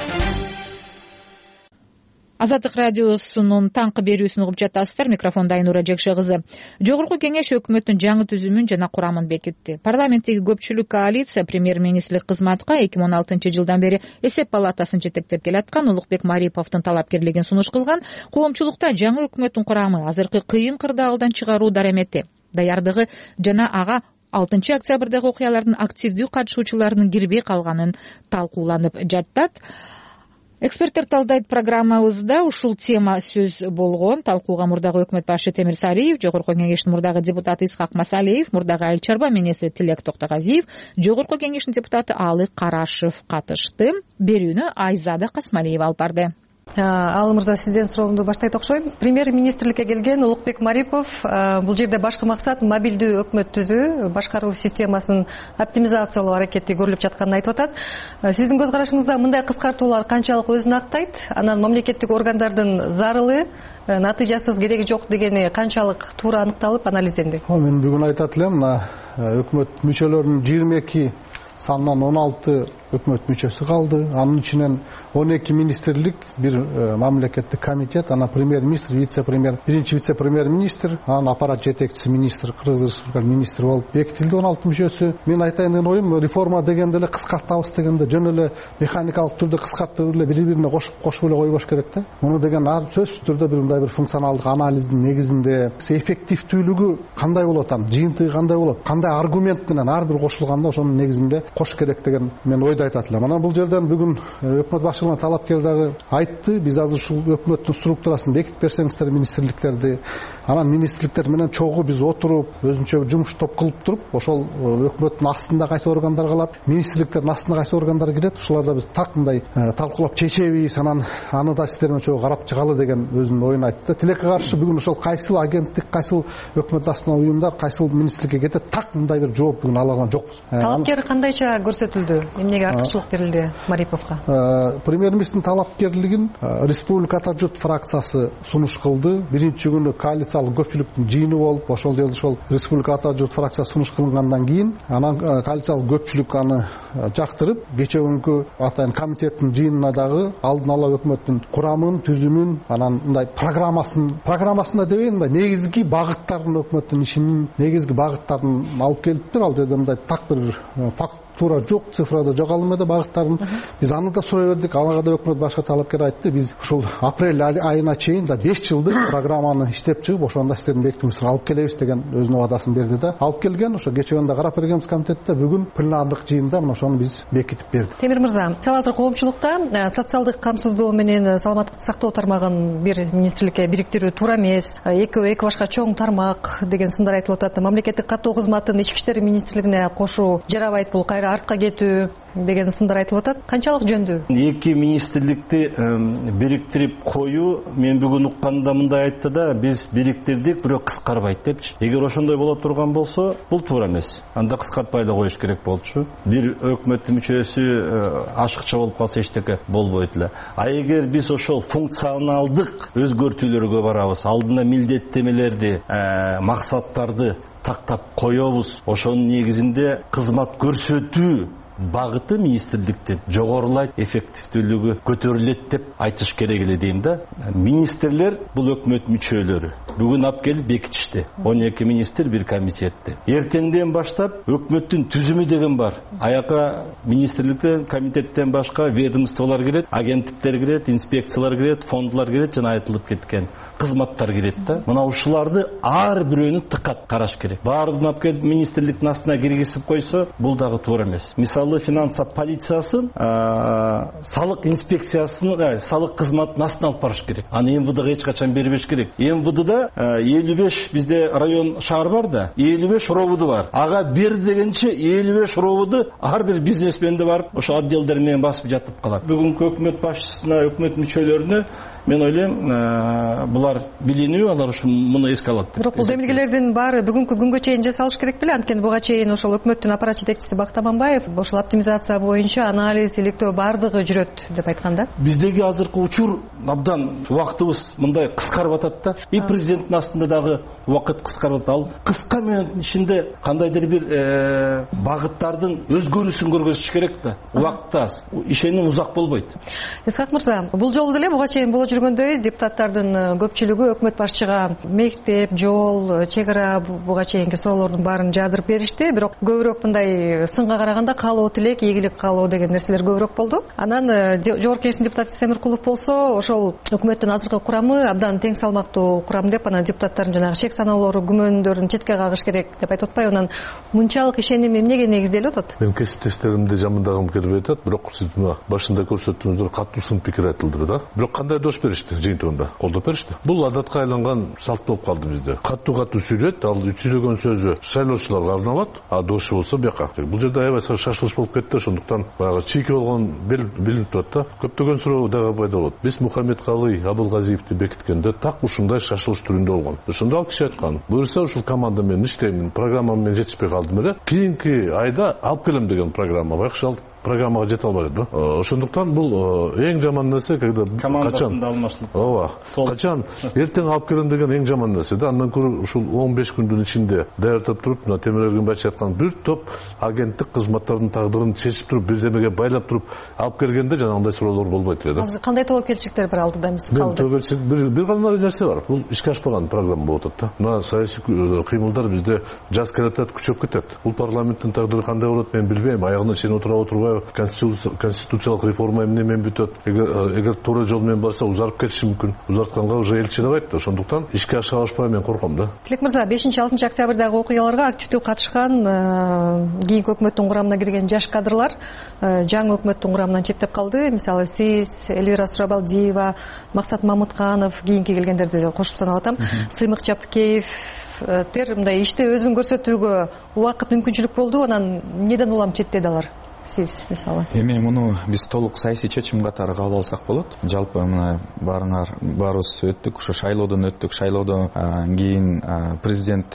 Азаттык радиосунун таңкы берүүсүн угуп жатасыздар. Микрофондо Айнура Жекше кызы. Жогорку кеңеш өкмөттүн жаңы түзүмүн жана курамын бекитти. Парламенттеги көпчүлүк коалиция премьер-министрлик кызматка 2006 жылдан бери эсеп палатасын жетектеп келаткан Улукбек Мариповдун талапкерлигин сунуш кылган. Коомчулукта жаңы өкмөттүн курамы азыркы кыйын кырдаалдан чыгаруу даремети, даярдыгы жана ага 6 октябрдагы окуялардын активдүү катышуучуларынын кирбей калганын талкууланып жатат. Эксперттер талдайт программабызда ушул тема сөз болгон. Талкууга мурдагы өкмөт башчы Темир Сариев, жогорку кеңештин мурдагы депутаты Исхак Масалиев, мурдагы айыл чарба министри Тилек Токтогазиев, жогорку кеңештин депутаты Алы Карашев катышты. Берүүнү Айзада Касмалиева алып барды. Алы мырза, сизден суроомду баштайт окшойм. Премьер-министрликке келген Улукбек Марипов бул жерде башкы максат мобилдүү өкмөт түзүү, башкаруу системасын оптимизациялоо аракети көрүлүп жатканын айтып атат. Сиздин көз карашыңызда мындай кыскартуулар канчалык өзүн актайт? Анан мамлекеттик органдардын зарылы, натыйжасыз кереги жок дегени канчалык туура аныкталып, анализденди? Мен бүгүн айтат элем, мына өкмөт мүчөлөрүнүн 22 санынан 16 өкмөт мүчөсү калды. Анын ичинен 12 министрлик, бир мамлекеттик комитет, ана премьер-министр, вице-премьер, биринчи вице-премьер-министр, анан аппарат жетекчиси министр, Кыргыз Республикасынын министри болуп бекитилди 16 мүчөсү. Мен айтайын деген оюм, реформа дегенде эле кыскартабыз дегенде жөн эле механикалык түрдө кыскартып эле бири-бирине кошуп эле койбош керек да. Муну деген сөзсүз түрдө мындай бир функционалдык анализдин негизинде эффективдүүлүгү кандай болот, жыйынтыгы кандай болот, кандай аргумент менен ар бир кошулганда ошонун негизинде кош керек деген мен ойдомун. жерде айтат элем. Анан бул жерден бүгүн өкмөт башчылыгына талапкер дагы айтты, биз азыр ушул өкмөттүн структурасын бекитип берсеңиздер министрликтерди, анан министрликтер менен чогуу биз отуруп өзүнчө жумуш топ кылып туруп, ошол өкмөттүн астында кайсы органдар калат, министрликтердин астына кайсы органдар кирет, ушуларда биз так мындай талкуулап чечебиз, анан аны да сиздер менен чогуу карап чыгалы деген өзүнүн оюн айтты. Тилекке каршы бүгүн ошол кайсыл агенттик, кайсыл өкмөт астына уюмдар, кайсыл министрликке кетет, так мындай бир жооп бүгүн ала алган жокпуз. Талапкер кандайча көрсөтүлдү? Эмнеге артыкчылык берилди Мариповго? Премьер-министрдин талапкерлигин Республика ата журт фракциясы сунуш кылды. Биринчи күнү коалициялык көпчүлүктүн жыйыны болуп, ошол жерде ошол Республика ата журт фракциясы сунуш кылынгандан кийин анан коалициялык көпчүлүк аны жактырып, кече күнкү атайын комитеттин жыйынына дагы алдын ала өкмөттүн курамын, түзүмүн, анан мындай программасында дебейин, мындай негизги багыттарын, өкмөттүн ишинин негизги багыттарын алып келиптир. Ал жерде мындай так бир фактура жок, цифрада жок ал эмеде багыттарын. Биз аны да сурай бердик. Ага да өкмөт башка талапкер айтты. Биз ушул апрель айына чейин да 5 жылдык программаны иштеп чыгып, ошондо сиздердин бекитүүңүздөргө алып келебиз деген өзүнүн убадасын берди да. Алып келген, ошо кече күндө карап бергенбиз комитетте, бүгүн пленардык жыйында мына ошону биз бекитип бердик. Темир мырза, сиз азыр коомчулукта социалдык камсыздоо менен саламаттык сактоо тармагын бир министрликке бириктирүү туура эмес, эки башка чоң тармак деген сындар айтылып атат. Мамлекеттик каттоо кызматын ички иштер министрлигине кошуу жарабайт, бул кайра артка кетүү деген сындар айтылып атат. Канчалык жөндүү? Эки министрликти бириктирип коюу, мен бүгүн укканда мындай айтты да, биз бириктирдик, бирок кыскарбайт депчи. Эгер ошондой боло турган болсо, бул туура эмес. Анда кыскартпай да коюш керек болчу. Бир өкмөттүн мүчөсү ашыкча болуп калса эчтеке болбойт эле. А эгер биз ошол функционалдык өзгөртүүлөргө барабыз, алдына милдеттемелерди, максаттарды тактап коебуз, ошонун негизинде кызмат көрсөтүү багыты министрликтин жогорулайт, эффективдүүлүгү көтөрүлөт деп айтыш керек эле дейм да. Министрлер бул өкмөт мүчөлөрү. Бүгүн алып келип бекитишти. 12 министр бир комитетти. Эртеңден баштап өкмөттүн түзүмү деген бар. Аяка министрликтен, комитеттен башка ведомстволор кирет, агенттиктер кирет, инспекциялар кирет, фондлар кирет, жана айтылып кеткен кызматтар кирет да. Мына ушуларды ар бирөөнү тыкат караш керек. Баардыгын алып келип министрликтин астына киргизип койсо, бул дагы туура эмес. Мисалы финансовый полициясын, салык инспекциясын, салык кызматын астына алып барыш керек. Аны МВДга эч качан бербеш керек. МВДда 55 бизде район шаар бар да, 55 ровуду бар. Ага бер дегенче 55 ровуду ар бир бизнесменде барып, ошо отделдер менен басып жатып калат. Бүгүнкү өкмөт башчысына, өкмөт мүчөлөрүнө мен ойлойм, булар билинүү, алар ушу муну эске алат. Бирок бул демилгелердин баары бүгүнкү күнгө чейин жасалыш керек беле? Анткени буга чейин ошол өкмөттүн аппарат жетекчиси Бакыт Аманбаев ошол оптимизация боюнча анализ, иликтөө баардыгы жүрөт деп айткан да. Биздеги азыркы учур абдан убактыбыз мындай кыскарып атат да. И президенттин астында дагы убакыт кыскарып атат. Ал кыска менен ичинде кандайдыр бир багыттардын өзгөрүүсүн көргөзүш керек да. Убакыт аз, ишеним узак болбойт. Исхак мырза, бул жолу деле буга чейин боло жүргөндөй депутаттардын көпчүлүгү өкмөт башчыга мектеп, жол, чек ара буга чейинки суроолордун баарын жаадырып беришти. Бирок көбүрөөк мындай сынга караганда каалоо тилек, ийгилик каалоо деген нерселер көбүрөөк болду. Анан жогорку кеңештин депутаты Семиркулов болсо, ошол өкмөттүн азыркы курамы абдан тең салмактуу курам деп, анан депутаттардын жанагы шек саноолору, күмөндөрүн четке кагыш керек деп айтып атпайбы? Анан мынчалык ишеним эмнеге негизделип атат? Мен кесиптештеримди жамандагым келип атат, бирок сиз башында көрсөттүңүздөр катуу сын пикир айтылды да. Бирок кандай дош беришти жыйынтыгында? Колдоп беришти. Бул адатка айланган салт болуп калды бизде. Катуу сүйлөйт, ал сүйлөгөн сөзү шайлоочуларга арналат, а дошу болсо бияка. Бул жерде аябай шашылыш болуп кетти, ошондуктан баягы чийки болгон билинип турат да. Көптөгөн суроо дагы пайда болот. Биз Мухаммедкалый Абылгазиевди бекиткенде так ушундай шашылыш түрүндө болгон. Ошондо ал киши айткан, буюрса ушул команда менен иштеймин, программа менен жетишпей калдым эле. Кийинки айда алып келем деген программа. Байкуш ал программага жете албады да. Ошондуктан бул эң жаман нерсе, когда командасында алмашылып. Ооба. Качан эртең алып келем деген эң жаман нерсе да. Андан көрө ушул 15 күндүн ичинде даярдап туруп, мына Темир Эргенбаевич айткан бир топ агенттик кызматтардын тагдырын чечип туруп, бир жерге байлап туруп алып келгенде жанагындай суроолор болбойт эле да. Азыр кандай тобокелчиликтер бар алдыда эмес калды? Бир гана нерсе бар. Бул ишке ашпаган программа болуп атат да. Мына саясий кыймылдар бизде жаз келатат, күчөп кетет. Бул парламенттин тагдыры кандай болот мен билбейм. Аягына чейин отура отурбай баягы конституциялык реформа эмне менен бүтөт, эгер туура жол менен барса узарып кетиши мүмкүн. Узартканга уже эл чыдабайт да, ошондуктан ишке аша алышпай мен корком да. Тилек мырза, 5-6 октябрдагы окуяларга активдүү катышкан кийинки өкмөттүн курамына кирген жаш кадрлар жаңы өкмөттүн курамынан четтеп калды. Мисалы сиз, Элвира Сурабалдиева, Максат Мамутканов, кийинки келгендерди кошуп санап атам, Сыймык Жапкеев мындай иште өзүн көрсөтүүгө убакыт мүмкүнчүлүк болду, анан эмнеден улам четтеди алар? Сиз мисалы эми муну биз толук саясий чечим катары кабыл алсак болот. Жалпы мына баарыбыз өттүк, ушу шайлоодон өттүк. Шайлоодон кийин президент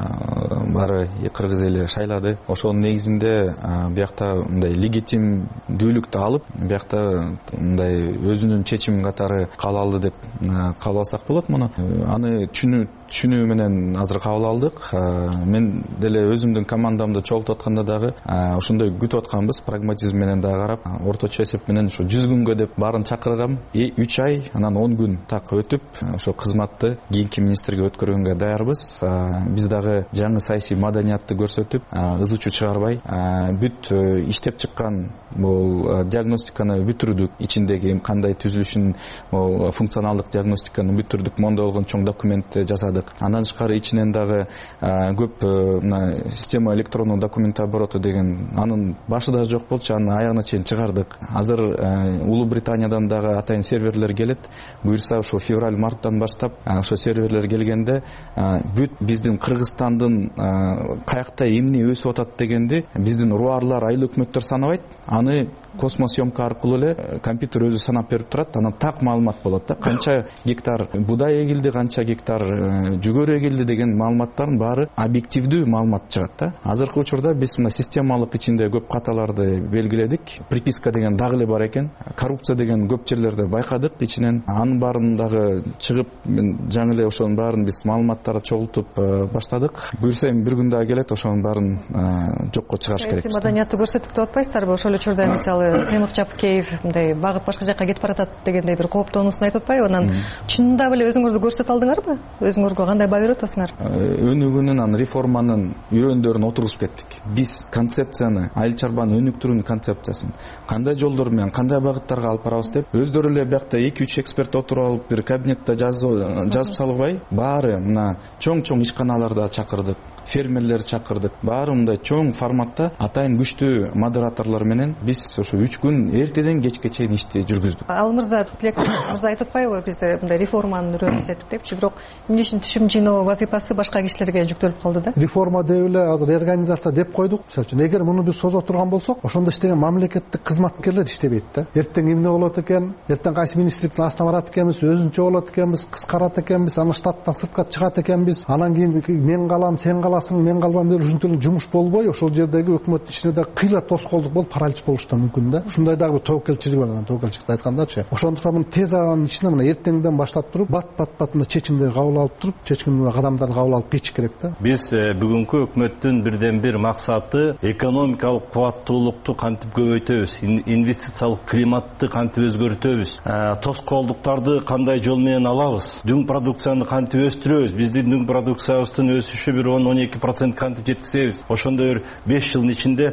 баары кыргыз эли шайлады. Ошонун негизинде биякта мындай легитимдүүлүктү алып, биякта мындай өзүнүн чечим катары кабыл алды деп кабыл алсак болот. Муну аны түшүнүү менен азыр кабыл алдык. Мен деле өзүмдүн командамды чогултуп атканда дагы ошондой күтүп атканбыз, прагматизм менен дагы карап, орточо эсеп менен ушу 100 күнгө деп баарын чакыргам. 3 ай, анан 10 күн так өтүп, ошо кызматты кийинки министрге өткөргөнгө даярбыз. Биз дагы жаңы саясий маданиятты көрсөтүп, ыз учу чыгарбай, бүт иштеп чыккан бул диагностиканы бүтүрдүк. Ичиндеги кандай түзүлүшүн, бул функционалдык диагностиканы бүтүрдүк. Мондой болгон чоң документти жасадык. Андан тышкары ичинен дагы көп система электрондук документ обороту деген, анын башыда жок болчу, анын аягына чейин чыгардык. Азыр Улуу Британиядан дагы атайын серверлер келет. Буюрса ошо февраль-марттан баштап ошо серверлер келгенде бүт биздин Кыргызстандын каякта эмне өсүп атат дегенди биздин руарлар, айыл өкмөттөр санабайт. Аны космосъемка аркылуу эле компьютер өзү санап берип турат. Анан так маалымат болот да. Канча гектар будай эгилди, канча гектар жүгөрү эгилди деген маалыматтардын баары объективдүү маалымат чыгат да. Азыркы учурда биз мына системалык ичинде көп каталарды белгиледик. Приписка деген дагы эле бар экен. Коррупция деген көп жерлерде байкадык ичинен. Анын баарын дагы чыгып, жаңы эле ошонун баарын биз маалыматтарды чогултуп баштадык. Буюрса эми бир күн дагы келет, ошонун баарын жокко чыгарыш керек. Саясий маданиятты көрсөтүп деп атпайсыздарбы? Ошол учурда мисалы Сыймык Жапкеев мындай багыт башка жака кетип баратат дегендей бир кооптонуусун айтып атпайбы? Анан чынында эле өзүңөрдү көрсөтө алдыңарбы? Өзүңөргө кандай баа берип атасыңар? Өнүгүүнүн, анан реформанын үйрөндөрүн отургузуп кеттик. Биз концепцияны, айыл чарбаны өнүктүрүүнүн концепциясын кандай жолдор менен, кандай багыттарга алып барабыз деп өздөрү эле биякта 2-3 эксперт отуруп алып, бир кабинетте жазып салгыбай, баары мына чоң ишканаларда чакырдык, фермерлер чакырдык. Баары мындай чоң форматта атайын күчтүү модераторлор менен биз ошо 3 күн эртеден кечке чейин ишти жүргүздүк. Ал мырза, Тилек мырза айтып атпайбы, бизде мындай реформаны үйрөнүп этип депчи, бирок эмне үчүн түшүм жыйноо вазифасы башка кишилерге жүктөлүп калды да? Реформа деп эле азыр реорганизация деп койдук. Мисалы үчүн, эгер муну биз созо турган болсок, ошондо иштеген мамлекеттик кызматкерлер иштебейт да. Эртең эмне болот экен, эртең кайсы министрликтин астына барат экенбиз, өзүнчө болот экенбиз, кыскарат экенбиз, анан штаттан сыртка чыгат экенбиз. Анан кийин мен калам, сен каласың, мен калбайм деп ушинтип жумуш болбой, ошол жердеги өкмөт ичинде да кыйла тоскоолдук болуп паралич болуш да мүмкүн да. Ушундай дагы тоокелчилик бар, тоокелчиликти айткандачы. Ошондуктан муну тез аранын ичинде мына эртеңден баштап туруп, бат чечимдерди кабыл алып туруп, чечим кадамдарды кабыл алып кетиш керек да. Биз бүгүнкү өкмөттүн бирден бир максаты экономикалык кубаттуулукту кантип көбөйтөбүз, инвестициялык климатты кантип өзгөртөбүз, тоскоолдуктарды кандай жол менен алабыз, дүң продукцияны кантип өстүрөбүз, биздин дүң продукциябыздын өсүшү бир 10-12% кантип жеткизебиз. Ошондой 5 жылдын ичинде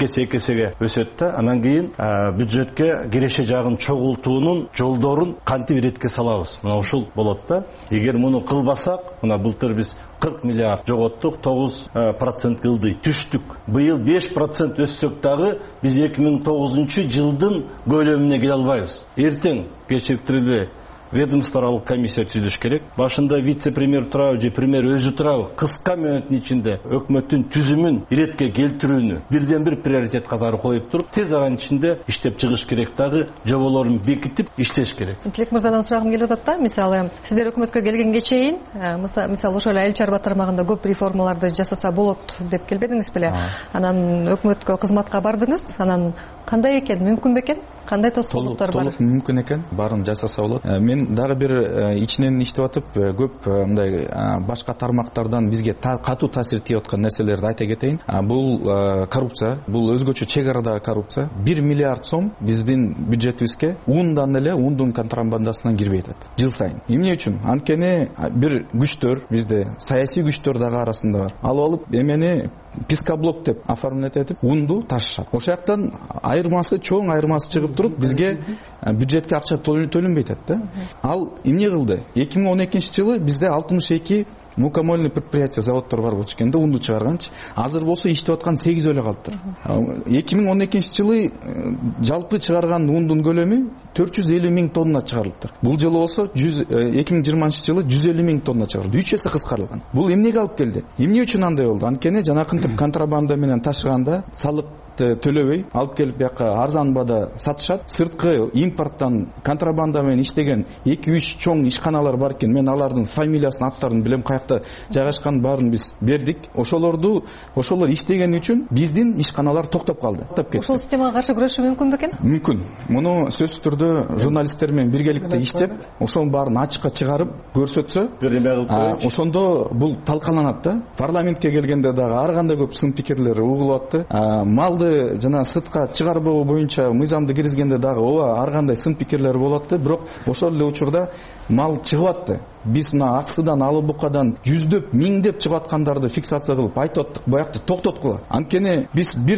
экеге өсөт да. Анан кийин бюджетке киреше жагын чогултуунун жолдорун кантип иретке салабыз. Мына ушул болот да. Эгер муну кылбасак, мына былтыр биз 40 миллиард жоготтук, 9% кылды, түштүк. Быйыл 5% өссөк дагы биз 2009 жылдын көлөмүнө келе албайбыз. Эртең кечиктирилбей ведомстволук комиссия түзүш керек. Башында вице-премьер турабы же премьер өзү турабы кыска мөөнөттүн ичинде өкмөттүн түзүмүн иретке келтирүүнү бирден бир приоритет катары коюп туруп, тез аранын ичинде иштеп чыгыш керек, дагы жоболорун бекитип иштеш керек. Тилек мырзадан сурагым келип атат да, мисалы сиздер өкмөткө келгенге чейин, мисалы ошол айыл чарба тармагында көп реформаларды жасаса болот деп келбедиңиз беле? Анан өкмөткө кызматка бардыңыз, анан кандай экен, мүмкүн бекен? Кандай тоскоолдуктар бар? Толук мүмкүн экен, баарын жасаса болот. Мен мен дагы бир ичинен иштеп атып көп мындай башка тармактардан бизге катуу таасир тийип аткан нерселерди айта кетейин. Бул коррупция, бул өзгөчө чек арадагы коррупция. 1 миллиард сом биздин бюджетибизге ундан эле ундун контрабандасынан кирбей атат жыл сайын. Эмне үчүн? Анткени бир күчтөр бизде, саясий күчтөр дагы арасында бар. Алып эмени пискоблок деп оформлять этип унду ташышат. Ошол жактан айырмасы, чоң айырмасы чыгып туруп, бизге бюджетке акча төлөнбөй атат да. Ал эмне кылды? 2012-жылы бизде 62 мукомольный предприятие, заводдор бар болчу экен да, унду чыгарганчы. Азыр болсо иштеп аткан 8 эле калыптыр. 2012-жылы жалпы чыгарган ундун көлөмү 450 000 тонна чыгарылыптыр. Бул жылы болсо 2020-жылы 150 000 тонна чыгарылды. 3 эсе кыскарылган. Бул эмнеге алып келди? Эмне үчүн андай болду? Анткени жанакынтип контрабанда менен ташыганда салык төлөбөй алып келип бияка арзан баада сатышат. Сырткы импорттон контрабанда менен иштеген 2-3 чоң ишканалар бар экен. Мен алардын фамилиясын, аттарын билем, каякта жайгашкан баарын биз бердик. Ошолор иштеген үчүн биздин ишканалар токтоп калды. Ошол системага каршы күрөшүү мүмкүн бекен? Мүмкүн. Муну сөзсүз түрдө журналисттер менен биргеликте иштеп, ошонун баарын ачыкка чыгарып көрсөтсө, ошондо бул талкаланат да. Парламентке келгенде дагы ар кандай көп сын пикирлер угулуп атты. Малды жана сыртка чыгарбоо боюнча мыйзамды киргизгенде дагы ооба ар кандай сын пикирлер болот да. Бирок ошол эле учурда мал чыгып атты. Биз мына Аксыдан, Алы Букадан жүздөп, миңдеп чыгып аткандарды фиксация кылып айтып аттык, боякты токтоткула. Анткени биз бир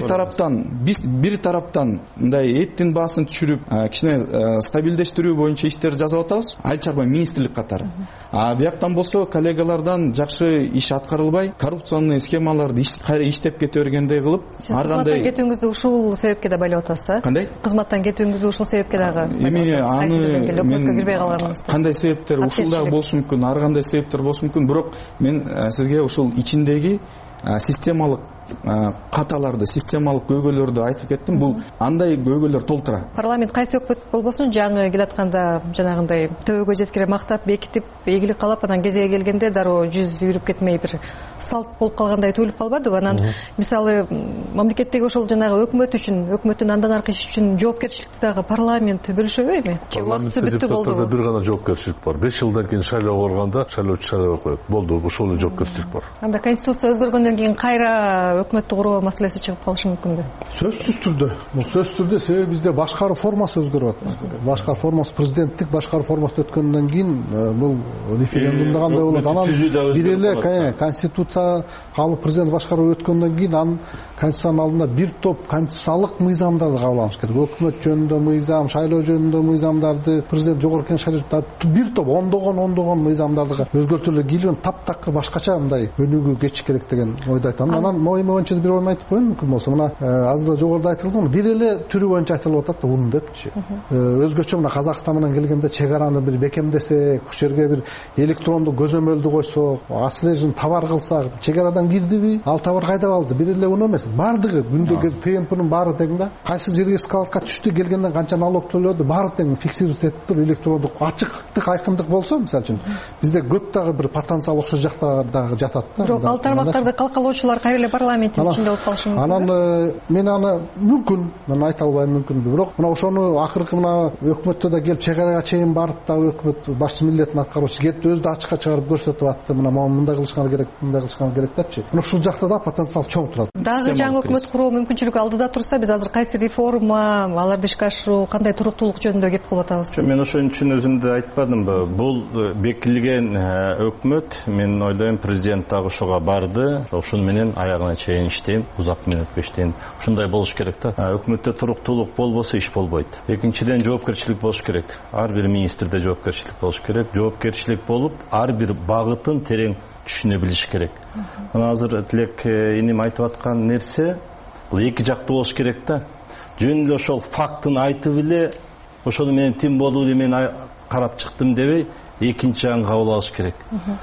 тараптан мындай эттин баасын түшүрүп, кичине стабилдештирүү боюнча иштер жасап атабыз, айыл чарба министрлик катары. Бияктан болсо коллегалардан жакшы иш аткарылбай, коррупционный схемаларды кайра иштеп кете бергендей кылып, ар кандай кетүүңүздү ушул себепке да байлап атасыз, Кандай? Кызматтан кетүүңүздү ушул себепке дагы. Эми аны өкмөткө кирбей калганыңызды. Кандай себептер ушул дагы болушу мүмкүн, ар кандай себептер болушу мүмкүн. Бирок мен сизге ушул ичиндеги системалык каталарды, системалык көйгөйлөрдү айтып кеттим. Бул андай көйгөйлөр толтура. Парламент кайсы өкмөт болбосун жаңы келатканда жанагындай төбөгө жеткире мактап, бекитип, ийгилик калап, анан кезеги келгенде дароо жүз үйрүп кетмей бир салт болуп калгандай туюлуп калбадыбы? Анан мисалы мамлекеттеги ошол жанагы өкмөт үчүн, өкмөттүн андан аркы иш үчүн жоопкерчиликти дагы парламент бөлүшөбөйбү? Парламентте депутаттарда бир гана жоопкерчилик бар. 5 жылдан кийин шайлоо болгондо шайлоочу шайлоо коет. Болду, ошол эле жоопкерчилик бар. Анда конституция өзгөргөндөн кийин кайра өкмөттү куруу маселеси чыгып калышы мүмкүнбү? Сөзсүз түрдө. Бул сөзсүз түрдө, себеби бизде башкаруу формасы өзгөрүп атат. Башкаруу формасы, президенттик башкаруу формасы өткөндөн кийин бул референдумда кандай болот? Анан бир эле конституция кабыл президент башкаруу өткөндөн кийин анын конституциянын алдында бир топ конституциялык мыйзамдарды кабыл алыш керек. Өкмөт жөнүндө мыйзам, шайлоо жөнүндө мыйзамдарды, президент жогорку кеңеш шайлоо бир топ ондогон мыйзамдарды өзгөртүүлөр кийилген таптакыр башкача мындай өнүгүү keçиш керек деген ойду айтам. Анан моюм боюнча бир ойун айтып коеюн мүмкүн болсо. Мына азыр жогоруда айтылды, бир эле түрү боюнча айтылып атат да, ун депчи. Өзгөчө мына Казакстан менен келгенде чек араны бир бекемдесек, ушул жерге бир электрондук көзөмөлдү койсок, отслеживание товар кылсак, чек арадан кирдиби, ал товар кайда калды? Бир эле ун эмес, бардыгы күндөгү темпинин баары тең да. Кайсы жерге складка түштү, келгенден канча налог төлөдү, баары тең фиксировать этип туруп электрондук ачыктык, айкындык болсо, мисалы үчүн бизде көп дагы бир потенциал ошол жакта дагы жатат да. Бирок ал тармактарды калкалоочулар кайра эле парламенттин ичинде болуп калышы мүмкүн. Анан мен аны мүмкүн, мен айта албайм мүмкүн. Бирок мына ошону акыркы мына өкмөттө да келип чек арага чейин барып да өкмөт башчы милдетин аткаруучу келип өзү да ачыкка чыгарып көрсөтүп атты. Мына мындай кылышкан керек, мындай кылышкан керек депчи. Мына ушул жакта да потенциал чоң турат. Дагы жаңы өкмөт куруу мүмкүнчүлүгү алдыда турса, биз азыр кайсы реформа, аларды ишке ашыруу, кандай туруктуулук жөнүндө кеп кылып атабыз? Мен ошон үчүн өзүмдө айтпадымбы? Бул бекилген өкмөт, мен ойлойм президент дагы ошого барды. Ошону менен аягына чейин иштейм, узак менетке иштейм. Ушундай болуш керек да. Өкмөттө туруктуулук болбосо иш болбойт. Экинчиден жоопкерчилик болуш керек. Ар бир министрде жоопкерчилик болуш керек. Жоопкерчилик болуп, ар бир багытын терең түшүнө билиш керек. Мына азыр тилек иним айтып аткан нерсе бул эки жактуу болуш керек да. Жөн эле ошол фактын айтып эле ошону менен тим болуп эле мен карап чыктым дебей, экинчи жагын кабыл алыш керек.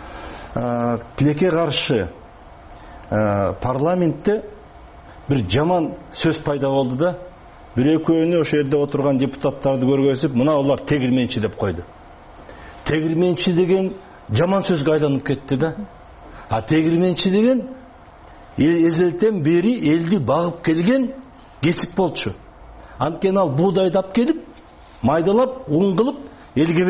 Тилекке каршы парламентте бир жаман сөз пайда болду да. Бир экөөнү ошол жерде отурган депутаттарды көргөзүп, мына улар тегирменчи деп койду. Тегирменчи деген жаман сөзгө айланып кетти да. Тегирменчи деген эзелтен бери элди багып келген кесип болчу. Анткени ал буудайды алып келип, майдалап, ун кылып элге берет.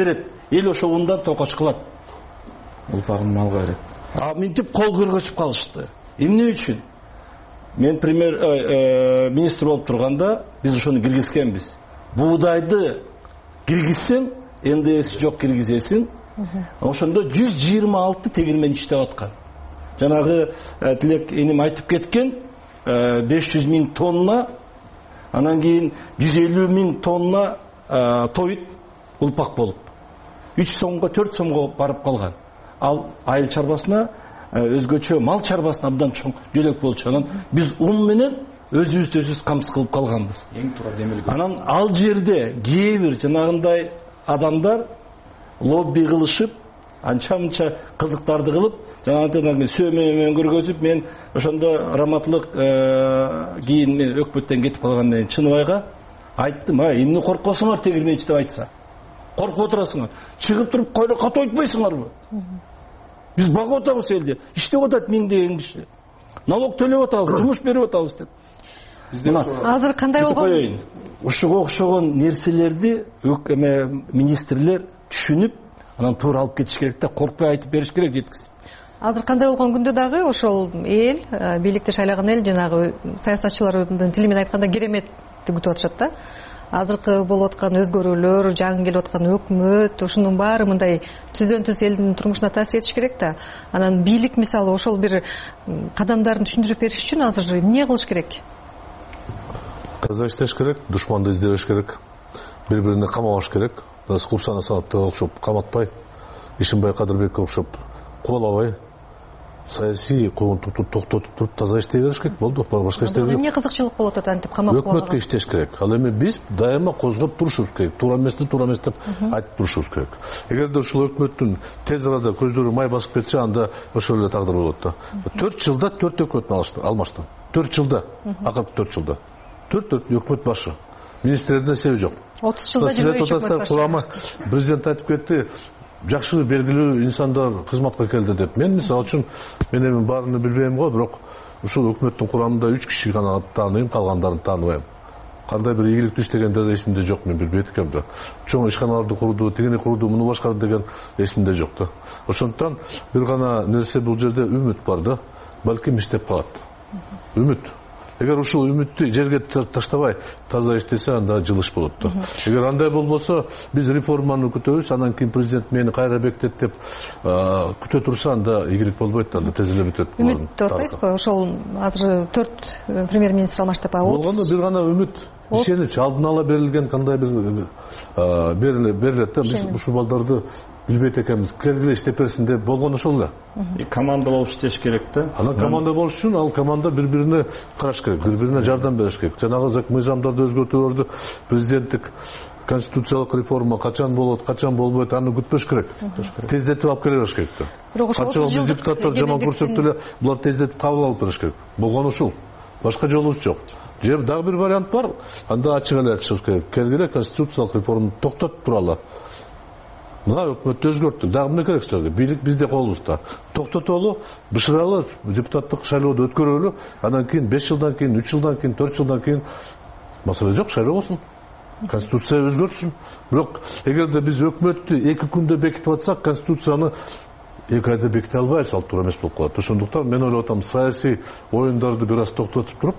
эл ошоундан токоч кылат. Улпагын малга берет. Мынтип кол кыргызып калышты. Эмне үчүн? Мен министр болуп турганда биз ошону киргизгенбиз. Буудайды киргизсең, НДС жок киргизесиң. Ошондо 126 тегирмен иштеп аткан. Жанагы Тилек энем айтып кеткен 500 000 тонна, анан кийин 150 000 тонна тоют улпак болуп 3 сомго 4 сомго барып калган. Ал айыл чарбасына өзгөчө мал чарбасына абдан чоң жөлөк болчу. Анан биз менен өзүбүз камсыз кылып калганбыз. Эң туура демилген. Анан ал жерде кээ бир жанагындай адамдар лобби кылышып, анча-мынча кызыктарды кылып, жанагындай сөмөмөн көргөзүп, мен ошондо раматлык кийин мен өкмөттөн кетип калгандан кийин Чыныбайга айттым, эмне коркосуңар тегирменчи деп айтса. Коркуп отурасыңар. Чыгып туруп койро ката айтпайсыңарбы? Биз багып атабыз элди. Иштеп атат миңдеген киши. Налог төлөп атабыз, жумуш берип атабыз деп. Азыр кандай болгон? Ушуга окшогон нерселерди министрлер түшүнүп, анан туура алып кетиш керек да, коркпой айтып бериш керек, жеткиз. Азыр кандай болгон күндө дагы ошол эл, бийликти шайлаган эл жанагы саясатчылардын тили менен айтканда кереметти күтүп атышат да. Азыркы болуп аткан өзгөрүүлөр, жаңы келип аткан өкмөт, ушунун баары мындай түздөн-түз элдин турмушуна таасир этиш керек да. Анан бийлик мисалы ошол бир кадамдарын түшүндүрүп бериш үчүн азыр эмне кылыш керек? Таза иштеш керек, душманды издебеш керек, бири-бирине камабаш керек. Курсана Санатовго окшоп каматпай, Ишимбай Кадырбекке окшоп кубалабай, саясий куугунтукту токтотуп туруп таза иштей бериш керек. Болду, башка иштер жок. Эмне кызыкчылык болуп атат антип камап коюлган? Өкмөткө иштеш керек. Ал эми биз дайыма козгоп турушубуз керек. Туура эмести, туура эмес деп айтып турушубуз керек. Эгерде ушул өкмөттүн тез арада көздөрү май басып кетсе, анда ошол эле тагдыр болот да. 4 жылда 4 өкмөт алмашты. 4 жылда, акыркы 4 жылда. 4 өкмөт башы. Министрлерден себеби жок. 30 жылда 23 өкмөт башы. Президент айтып кетти, жакшы белгилүү инсандар кызматка келди деп. Мен мисалы үчүн мен эми баарын билбейм го, бирок ушул өкмөттүн курамында 3 киши гана тааныйм, калгандарын тааныбайм. Кандай бир ийгиликтүү иштегендер эсимде жок, мен билбейт экенмин да. Чоң ишканаларды курду, тигини курду, муну башкарды деген эсимде жок да. Ошондуктан бир гана нерсе бул жерде үмүт бар да. Балким иштеп калат. Үмүт. Эгер ушул үмүттү жерге таштабай таза иштесе, анда жылыш болот да. Эгер андай болбосо, биз реформаны күтөбүз, анан кийин президент мени кайра бекитет деп күтө турса, анда ийгилик болбойт, анда тез эле бүтөт. Үмүт деп атпайсызбы? Ошол азыр 4 премьер-министр алмашты па? Болгондо бир гана үмүт, ишенич, алдын ала берилген кандай бир берилет да. Биз ушул балдарды билбейт экенбиз. Келгиле иштеп берсин деп болгон ошол эле. Команда болуп иштеш керек да. Анан команда болуш үчүн ал команда бири-бирине караш керек, бири-бирине жардам бериш керек. Жанагы мыйзамдарды өзгөртүүлөрдү, президенттик конституциялык реформа качан болот, качан болбойт, аны күтпөш керек. Тездетип алып келе бериш керек да. Канча биз депутаттар жаман көрсөк деле, булар тездетип кабыл алып бериш керек. Болгон ушул. Башка жолубуз жок. Же дагы бир вариант бар, анда ачык эле айтышыбыз керек. Келгиле конституциялык реформаны токтотуп туралы. Мына өкмөттү өзгөрттүк. Дагы эмне керек силерге? Бийлик бизде колубузда. Токтотолу, бышыралы, депутаттык шайлоодо өткөрөлү, андан кийин 5 жылдан кийин, 3 жылдан кийин, 4 жылдан кийин маселе жок, шайлоо болсун. Конституция өзгөртсүн. Бирок эгерде биз өкмөттү 2 күндө бекитип атсак, конституцияны 2 айда беките албайбыз, ал туура эмес болуп калат. Ошондуктан мен ойлоп атам, саясий оюндарды бир аз токтотуп туруп,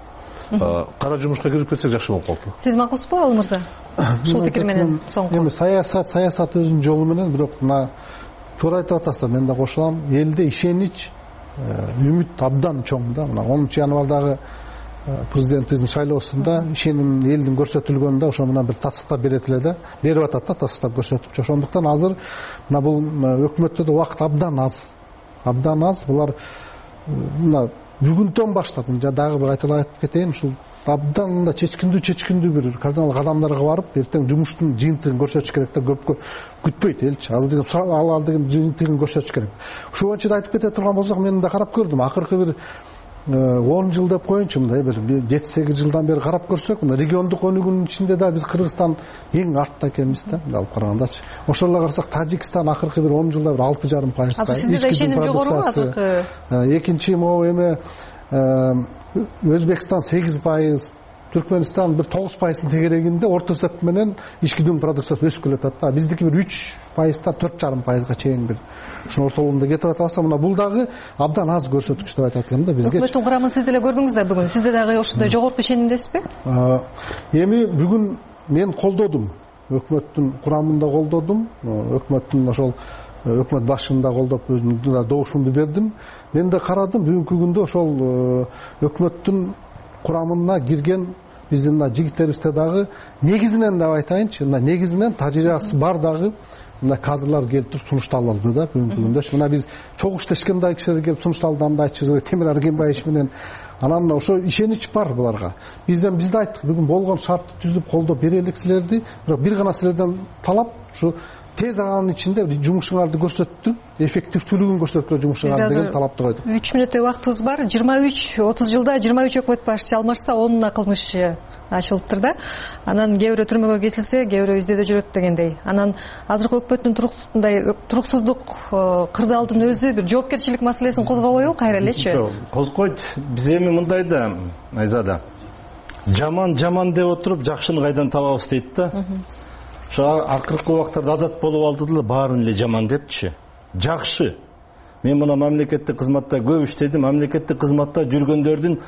кара жумушка кирип кетсек жакшы болуп калат. Сиз макулсузбу, Ал мырза? Ушул пикир менен соңку. Эми саясат өзүнүн жолу менен, бирок мына туура айтып атасыздар, мен да кошулам. Элде ишенич, үмүт абдан чоң да. Мына 10 январдагы президенттиктин шайлоосунда ишеним элдин көрсөтүлгөнүндө ошо менен бир тастыктап берет эле да. Берип атат да, тастыктап көрсөтүп. Ошондуктан азыр мына бул өкмөттө да убакыт абдан аз. Абдан аз. Булар мына бүгүндөн баштап, дагы бир айтып кетейин, ушул абдан мында чечкиндүү бир кардиналдык кадамдарга барып, эртең жумуштун жыйынтыгын көрсөтүш керек да, көпкө күтпөйт элчи. Азыр деген ал деген жыйынтыгын көрсөтүш керек. Ушул боюнча да айтып кете турган болсок, мен да карап көрдүм. Акыркы бир 10 жыл деп коеюнчу, мындай бир 7-8 жылдан бери карап көрсөк, мына региондук өнүгүүнүн ичинде да биз Кыргызстан эң артта экенбиз да, алып карагандачы. Ошол эле карасак, Тажикстан акыркы бир 10 жылда бир 6,5%. Сизде ишеним жогорубу азыркы? Экинчи могу эме Өзбекстан 8%, Түркменстан бир 9% тегерегинде орто эсеп менен ички дүң продукциясы өсүп келатат да. Биздики бир 3%, 4,5%га чейин бир ушун ортолугунда кетип атабыз. Мына бул дагы абдан аз көрсөткүч деп айтат элем да бизге. Өкмөттүн курамын сиз деле көрдүңүз да бүгүн. Сиз дагы ошондой жогорку ишенимдесизби? Эми бүгүн мен колдодум. Өкмөттүн курамын да колдодум. Өкмөттүн ошол өкмөт башчыны да колдоп өзүмдүн добушумду бердим. Мен да карадым бүгүнкү күндө ошол өкмөттүн курамына кирген биздин мына жигиттерибизде дагы негизинен деп айтайынчы, мына негизинен тажрыйбасы бар дагы мына кадрлар келип туруп сунушталды да бүгүнкү күндө. Мына биз чогуу иштешкендай кишилер келип сунушталды, анда айтышыбыз керек. Темир Аргенбаевич менен анан ошо ишенич бар буларга. Биз да айттык бүгүн болгон шартты түзүп колдоп берелик силерди. Бирок бир гана силерден талап ушу тез аранын ичинде жумушуңарды көрсөттүп, эффективдүүлүгүн көрсөткүлө жумушуңарды деген талапты койдук. 3 мүнөттөй убактыбыз бар. 23-30 жылда 23 өкмөт башчысы алмашса, онуна кылмыш ачылыптыр да. Анан кээ бирөө түрмөгө кесилсе, кээ бирөө издөөдө жүрөт дегендей. Анан азыркы өкмөттүн туруксуздук кырдаалдын өзү бир жоопкерчилик маселесин козгобойбу кайра элечи? Козгойт. Биз эми мындай да, Айзада. Жаман деп отуруп, жакшыны кайдан табабыз дейт да. Ошо акыркы убактарда адат болуп алды деле баарын эле жаман депчи. Жакшы. Мен мына мамлекеттик кызматта көп иштедим. Мамлекеттик кызматта жүргөндөрдүн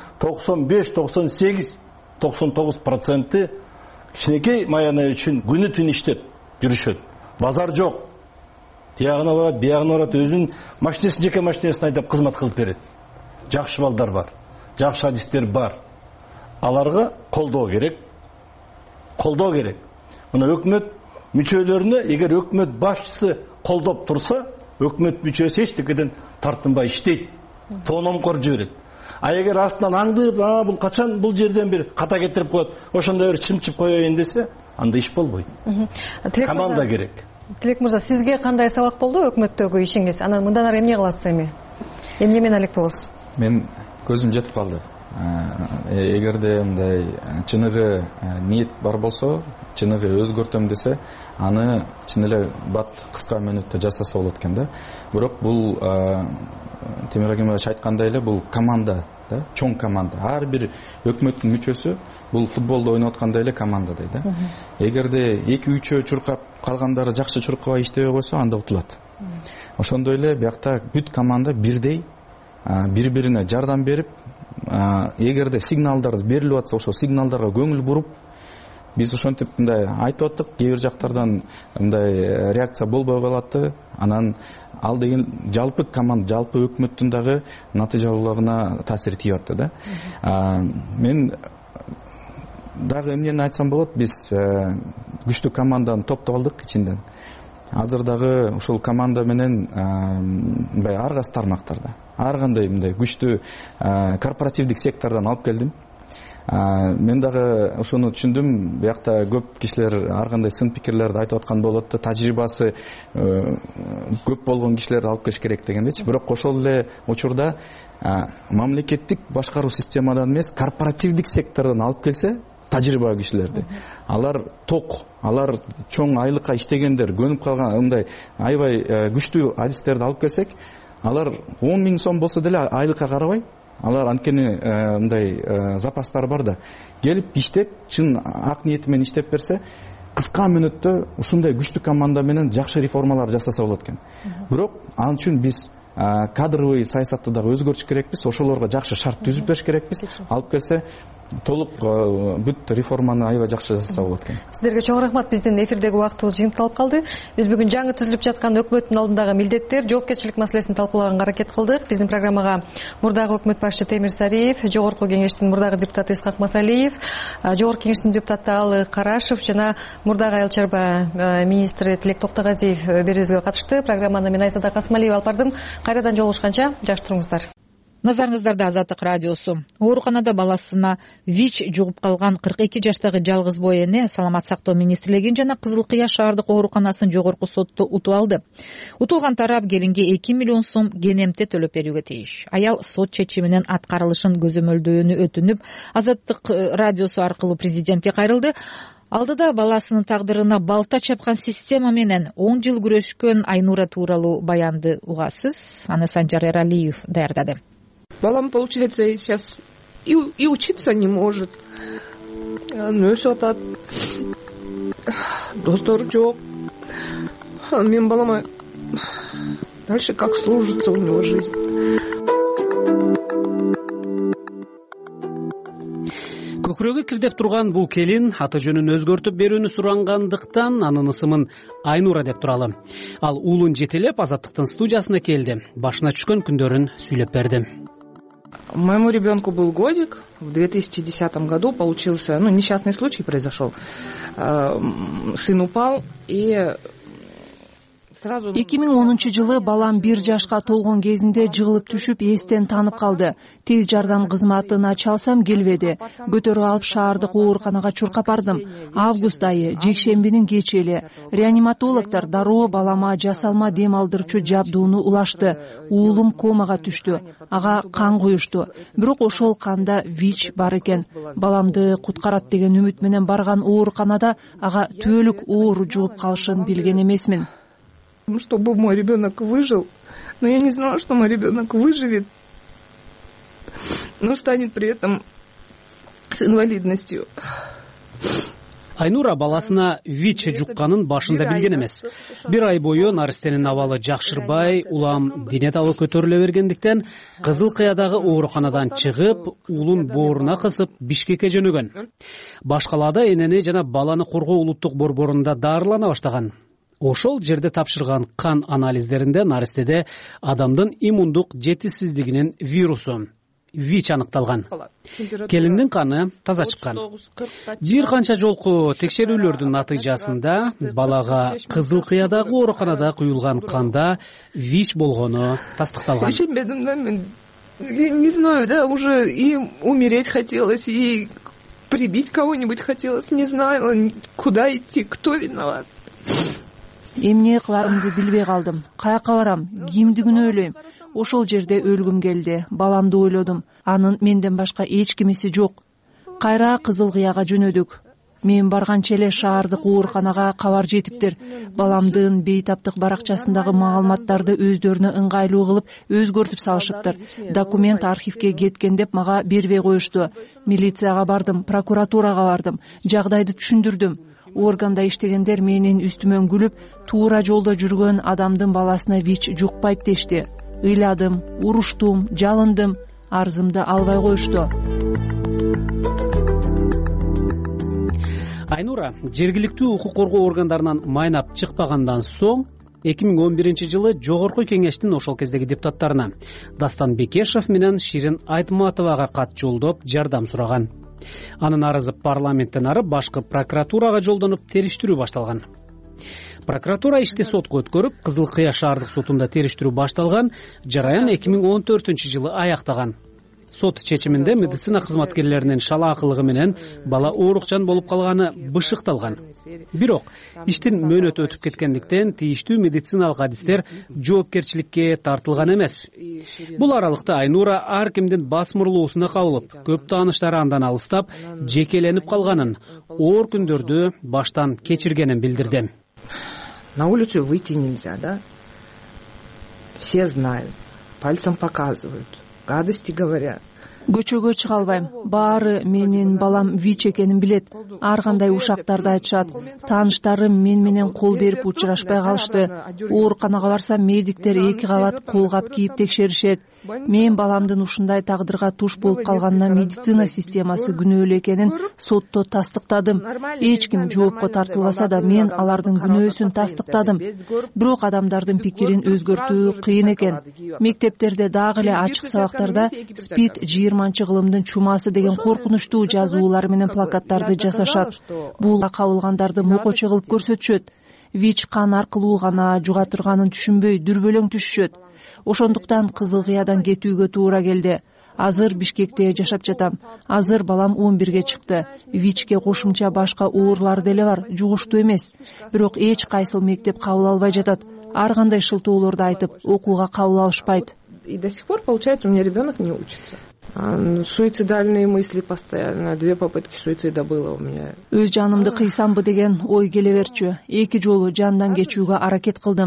95-98-99% кичинекей маянай үчүн күнү түн иштеп жүрүшөт. Базар жок. Тиягына барат, биягына барат, өзүнүн машинесин, жеке машинесин айдап кызмат кылып берет. Жакшы балдар бар. Жакшы адистер бар. Аларга колдоо керек. Колдоо керек. Мына өкмөт мүчөлөрүнө эгер өкмөт башчысы колдоп турса, өкмөт мүчөсү эчтекеден тартынбай иштейт. Тономкор жүрөт. А эгер астынан аңдып, бул качан бул жерден бир ката кетирип коет, ошондой бир чымчып коеюн десе, анда иш болбойт. Команда керек. Тилек мырза, сизге кандай сабак болду өкмөттөгү ишиңиз? Анан мындан ары эмне кыласыз эми? Эмне менен алек болосуз? Мен көзүм жетип калды. Эгерде мындай чыныгы ниет бар болсо, чыныгы өзгөртөм десе, аны чын эле бат кыска мүнөттө жасаса болот экен да. Бирок бул Темир Аргенбаевич айткандай эле бул команда да, чоң команда. Ар бир өкмөттүн мүчөсү бул футболдо ойноп аткандай эле командадай да. Эгерде 2-3 чуркап калгандары жакшы чуркабай иштебей койсо, анда утулат. Ошондой эле биякта бүт команда бирдей бири-бирине жардам берип, эгерде сигналдар берилип атса, ошол сигналдарга көңүл буруп, биз ошентип мындай айтып аттык, кээ бир жактардан мындай реакция болбой калат. Анан ал деген жалпы команда, жалпы өкмөттүн дагы натыйжалуулугуна таасир тийип атты да. Мен дагы эмнени айтсам болот, биз күчтүү команданы топтоп алдык ичинден. Азыр дагы ушул команда менен мындай ар кайсы тармактарда, ар кандай мындай күчтүү корпоративдик сектордон алып келдим. Мен дагы ошону түшүндүм. Биякта көп кишилер ар кандай сын пикирлерди айтып аткан болот да, тажрыйбасы көп болгон кишилерди алып келиш керек дегендечи. Бирок ошол эле учурда мамлекеттик башкаруу системадан эмес, корпоративдик сектордон алып келсе, тажрыйба кишилерди. Алар ток, алар чоң айлыкка иштегендер, көнүп калган мындай аябай күчтүү адистерди алып келсек, алар 10 000 сом болсо деле айлыкка карабай, алар анткени мындай запастары бар да, келип иштеп, чын ак ниети менен иштеп берсе, кыска мүнөттө ушундай күчтүү команда менен жакшы реформалар жасаса болот экен. Бирок ал үчүн биз кадровый саясатты дагы өзгөртүш керекпиз, ошолорго жакшы шарт түзүп бериш керекпиз. Алып келсе, толук бүт реформаны аябай жакшы жасаса болот экен. Сиздерге чоң рахмат. Биздин эфирдеги убактыбыз жыйынтылып калды. Биз бүгүн жаңы түзүлүп жаткан өкмөттүн алдындагы милдеттер, жоопкерчилик маселесин талкуулаганга аракет кылдык. Биздин программага мурдагы өкмөт башчы Темир Сариев, жогорку кеңештин мурдагы депутаты Исхак Масалиев, жогорку кеңештин депутаты Алы Карашев жана мурдагы айыл чарба министри Тилек Токтогазиев берүүбүзгө катышты. Программаны мен Айзада Касмалиева алып бардым. Кайрадан жолугушканча жакшы туруңуздар. Назарыңыздарда Азаттык радиосу. Ооруканада баласына ВИЧ жугуп калган 42 жаштагы жалгыз бой эне Саламат сактоо министрлигин жана Кызыл Кыя шаардык ооруканасын жогорку сотто утуп алды. Утулган тарап келинге 2 миллион сом кенемте төлөп берүүгө тийиш. Аял сот чечиминин аткарылышын көзөмөлдөөнү өтүнүп, Азаттык радиосу аркылуу президентке кайрылды. Алдыда баласынын тагдырына балта чапкан система менен 10 жыл күрөшкөн Айнура тууралуу баянды угасыз. Аны Санжар Эралиев даярдады. Балам, получается, сейчас и учиться не может. анан өсүп атат, достору жок. Менин балама дальше как сложится у него жизнь. көкүрөгү кирдеп турган бул келин аты жөнүн өзгөртүп берүүнү сурангандыктан анын ысымын Айнура деп туралы. Ал уулун жетелеп Азаттыктын студиясына келди. Башына түшкөн күндөрүн сүйлөп берди. Моему ребенку был годик. В 2010 году получился, несчастный случай произошел. Сын упал и 2010-жылы балам 1 жашка толгон кезинде жыгылып түшүп эстен танып калды. Тез жардам кызматына чалсам келбеди. Көтөрүп алып шаардык ооруканага чуркап бардым. Август айы, жекшембинин кечи эле. Реаниматологдор дароо балама жасалма дем алдырчу жабдууну улашты. Уулум комага түштү. Ага кан куюшту. Бирок ошол канда ВИЧ бар экен. Баламды куткарат деген үмүт менен барган ооруканада ага түбөлүк оору жугуп калышын билген эмесмин. Чтобы мой ребенок выжил, но я не знала, что мой ребенок выживет, но станет при этом с инвалидностью. Айнура баласына ВИЧ жукканын башында билген эмес. 1 ай бою наристенин абалы жакшырбай, улам дене табы көтөрүлө бергендиктен Кызыл Кыядагы ооруканадан чыгып, уулун бооруна кысып Бишкекке жөнөгөн. Баш калаада энени жана баланы коргоо улуттук борборунда дарылана баштаган. Ошол жерде тапшырган кан анализдеринде наристеде адамдын иммундук жетишсиздигинин вирусу ВИЧ аныкталган. Келиндин каны таза чыккан. Бир канча жолку текшерүүлөрдүн натыйжасында балага Кызыл Кыядагы ооруканада куюлган канда ВИЧ болгону тастыкталган. Не знаю, да, уже и умереть хотелось, и прибить кого-нибудь хотелось, не знаю, куда идти, кто виноват. Эмне кыларымды билбей калдым. Каяка барам, кимди күнөөлөйм? Ошол жерде өлгүм келди. Баламды ойлодум. Анын менден башка эч кимиси жок. Кайра Кызыл Кыяга жөнөдүк. Мен барганча эле шаардык ооруканага кабар жетиптир. Баламдын бейтаптык баракчасындагы маалыматтарды өздөрүнө ыңгайлуу кылып өзгөртүп салышыптыр. Документ архивке кеткен деп мага бербей коюшту. Милицияга бардым, прокуратурага бардым, жагдайды түшүндүрдүм. Органда иштегендер менин үстүмөн күлүп, туура жолдо жүргөн адамдын баласына ВИЧ жукпайт дешти. Ыйладым, уруштум, жалындым, арызымды албай коюшту. Айнура жергиликтүү укук коргоо органдарынан майнап чыкпагандан соң 2011-жылы Жогорку Кеңештин ошол кездеги депутаттарына Дастан Бекешев менен Ширин Айтматовага кат жолдоп жардам сураган. Анын арызы парламенттен ары башкы прокуратурага жолдоnup териштирүү башталган. Прокуратура ишти сотко өткөрүп, Кызыл Кыя шаардык сотунда териштирүү башталган, жараян 2014-жылы аяктаган. Сот чечиминде медицина кызматкерлеринин шалаакылыгы менен бала оорукчан болуп калганы бышыкталган. Бирок иштин мөөнөтү өтүп кеткендиктен тийиштүү медициналык адистер жоопкерчиликке тартылган эмес. Бул аралыкта Айнура ар кимдин басмырлоосуна кабылып, көп тааныштары андан алыстап, жекеленип калганын, оор күндөрдү баштан кечиргенин билдирди. На улицу выйти нельзя, да? Все знают, пальцем показывают. Гадости говорят. Көчөгө чыга албайм. Баары менин балам ВИЧ экенин билет. Ар кандай ушактарды айтышат. Тааныштарым мен менен кол берип учурашпай калышты. Ооруканага барсам медиктер 2 кабат колгап кийип текшеришет. Мен баламдын ушундай тагдырга туш болуп калганына медицина системасы күнөөлүү экенин сотто тастыктадым. Эч ким жоопко тартылбаса да мен алардын күнөөсүн тастыктадым. Бирок адамдардын пикирин өзгөртүү кыйын экен. Мектептерде дагы эле ачык сабактарда СПИД 20 кылымдын чумасы деген коркунучтуу жазуулар менен плакаттарды жасашат. Бул кабылгандарды мокочо кылып көрсөтүшөт. ВИЧ кан аркылуу гана жуга турганын түшүнбөй дүрбөлөң түшүшөт. Ошондуктан Кызыл Кыядан кетүүгө туура келди. Азыр Бишкекте жашап жатам. Азыр балам 11-ге чыкты. ВИЧке кошумча башка оорулар деле бар, жугуштуу эмес. Бирок эч кайсыл мектеп кабыл албай жатат. Ар кандай шылтоолорду айтып, окууга кабыл алышпайт. И до сих пор, получается, у меня ребенок не учится. Суицидальные мысли постоянно. 2 попытки суицида было у меня. Өз жанымды кыйсамбы деген ой келе берчү. 2 жолу жандан кечүүгө аракет кылдым.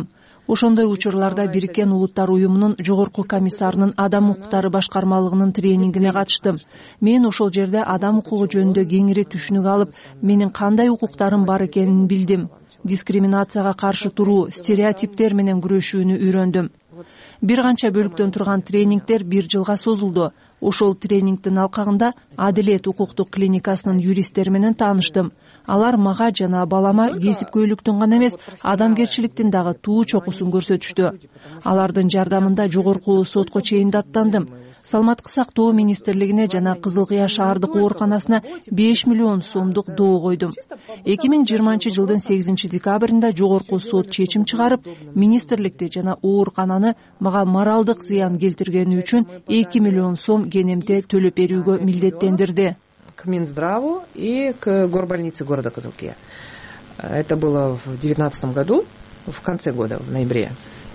ошондой учурларда Бириккен Улуттар уюмунун жогорку комиссарынын адам укуктары башкармалыгынын тренингине катыштым. Мен ошол жерде адам укугу жөнүндө кеңири түшүнүк алып, менин кандай укуктарым бар экенин билдим. Дискриминацияга каршы туруу, стереотиптер менен күрөшүүнү үйрөндүм. Бир канча бөлүктөн турган тренингдер 1 жылга созулду. Ошол тренингдин алкагында Адилет укуктук клиникасынын юристтери менен тааныштым. Алар мага жана балама кесипкөйлүктүн гана эмес, адамгерчиликтин дагы туу чокусун көрсөтүштү. Алардын жардамында жогорку сотко чейин даттандым. Саламаттык сактоо министрлигине жана Кызыл Кыя шаардык ооруканасына 5 миллион сомдук доо койдум. 2020-жылдын 8 декабрында жогорку сот чечим чыгарып, министрликти жана оорукананы мага моралдык зыян келтиргени үчүн 2 миллион сом кенемте төлөп берүүгө милдеттендирди. К Минздраву и к горбольнице города Кызыл Кыя. Это было в 2019 году, в конце года, в ноябре.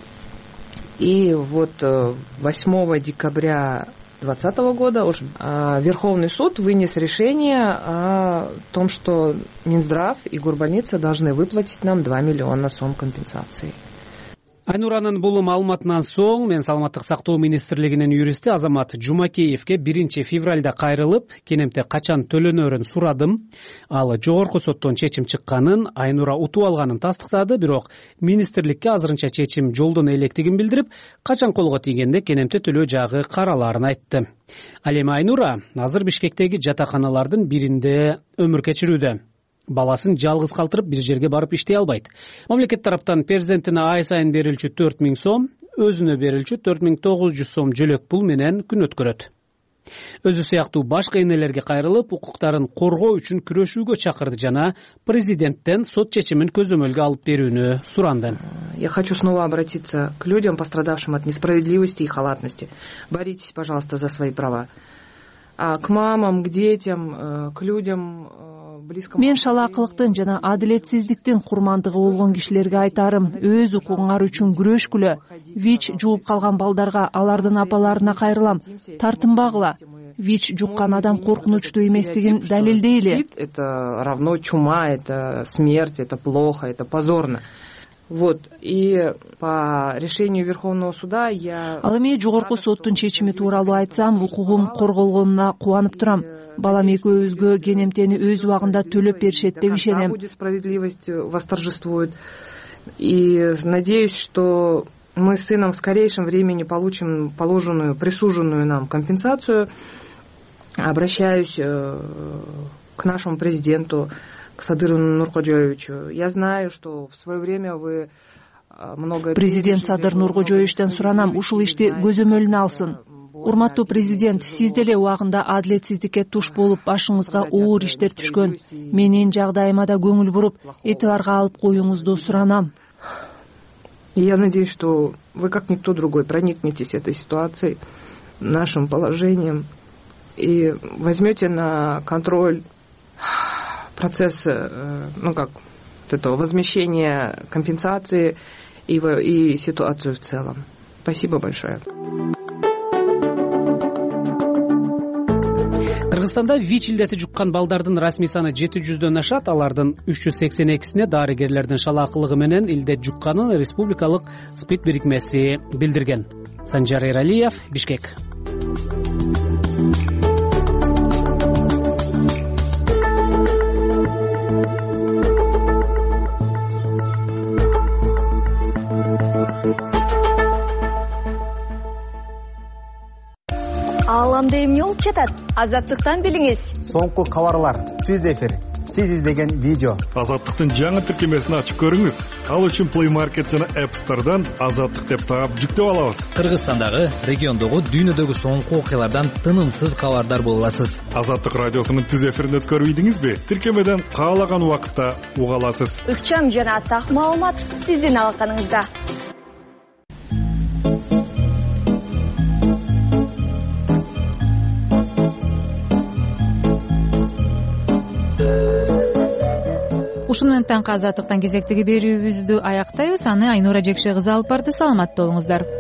И вот 8 декабря 2020 года Верховный суд вынес решение о том, что Минздрав и горбольница должны выплатить нам 2 миллиона сом компенсации. Айнуранын бул маалыматынан соң мен саламаттык сактоо министрлигинин юристи Азамат Жумакеевке 1 февралда кайрылып, кенемте качан төлөнөрүн сурадым. Ал жогорку соттон чечим чыкканын, Айнура утуп алганын тастыктады, бирок министрликке азырынча чечим жолдон электигин билдирип, качан колго тийгенде кенемте төлөө жагы каралаарын айтты. Ал эми Айнура азыр Бишкектеги жатаканалардын биринде өмүр кечирүүдө. Баласын жалгыз калтырып бир жерге барып иштей албайт. Мамлекет тараптан перзентине ай сайын берилчү 4000 сом, өзүнө берилчү 4900 сом жөлөк пул менен күн өткөрөт. Өзү сыяктуу башка энелерге кайрылып, укуктарын коргоо үчүн күрөшүүгө чакырды жана президенттен сот чечимин көзөмөлгө алып берүүнү суранды. Я хочу снова обратиться к людям, пострадавшим от несправедливости и халатности. Боритесь, пожалуйста, за свои права. А к мамам, к детям, к людям... Мен шалаакылыктын жана адилетсиздиктин курмандыгы болгон кишилерге айтарым, өз укугуңар үчүн күрөшкүлө. ВИЧ жууп калган балдарга, алардын апаларына кайрылам. Тартынбагыла. ВИЧ жуккан адам коркунучтуу эместигин далилдейли. Это равно чума, это смерть, это плохо, это позорно. Вот, и по решению Верховного суда я... Ал эми жогорку соттун чечими тууралуу айтсам, укугум корголгонуна кубанып турам. Балам экөөбүзгө кенемтени өз убагында төлөп беришет деп ишенем. Справедливость восторжествует. И надеюсь, что мы с сыном в скорейшем времени получим положенную, присуженную нам компенсацию. Обращаюсь к нашему президенту, к Садыру Нуркожоевичу. Я знаю, что в свое время вы много... Президент Садыр Нуркожоевичтен суранам, ушул ишти көзөмөлүнө алсын. Урматтуу президент, сиз деле убагында адилетсиздикке туш болуп, башыңызга оор иштер түшкөн. Менин жагдайыма да көңүл буруп, этибарга алып коюңузду суранам. Я надеюсь, что вы, как никто другой, проникнетесь этой ситуацией, нашим положением, и возьмете на контроль процесс, этого возмещения компенсации и ситуацию в целом. Спасибо большое. Кыргызстанда ВИЧ илдети жуккан балдардын расмий саны 700дөн ашат, алардын 382сине дарыгерлердин шалаакылыгы менен илдет жукканын республикалык СПИД бирикмеси билдирген. Санжар Эралиев, Бишкек. Ааламда эмне болуп жатат? Азаттыктан билиңиз. Соңку кабарлар, түз эфир, сиз издеген видео. Азаттыктын жаңы тиркемесин ачып көрүңүз. Ал үчүн Play Market жана App Store'дан Азаттык деп таап жүктөп алабыз. Кыргызстандагы, региондогу, дүйнөдөгү соңку окуялардан тынымсыз кабардар боло аласыз. Азаттык радиосунун түз эфирин өткөрүп ийдиңизби? Тиркемеден каалаган убакытта уга аласыз. Ыкчам жана так маалымат сиздин алаканыңызда. Ушуну менен таңкы азаттыктан кезектеги берүүбүздү аяктайбыз. Аны Айнура Жекше кызы алып барды. Саламатта болуңуздар.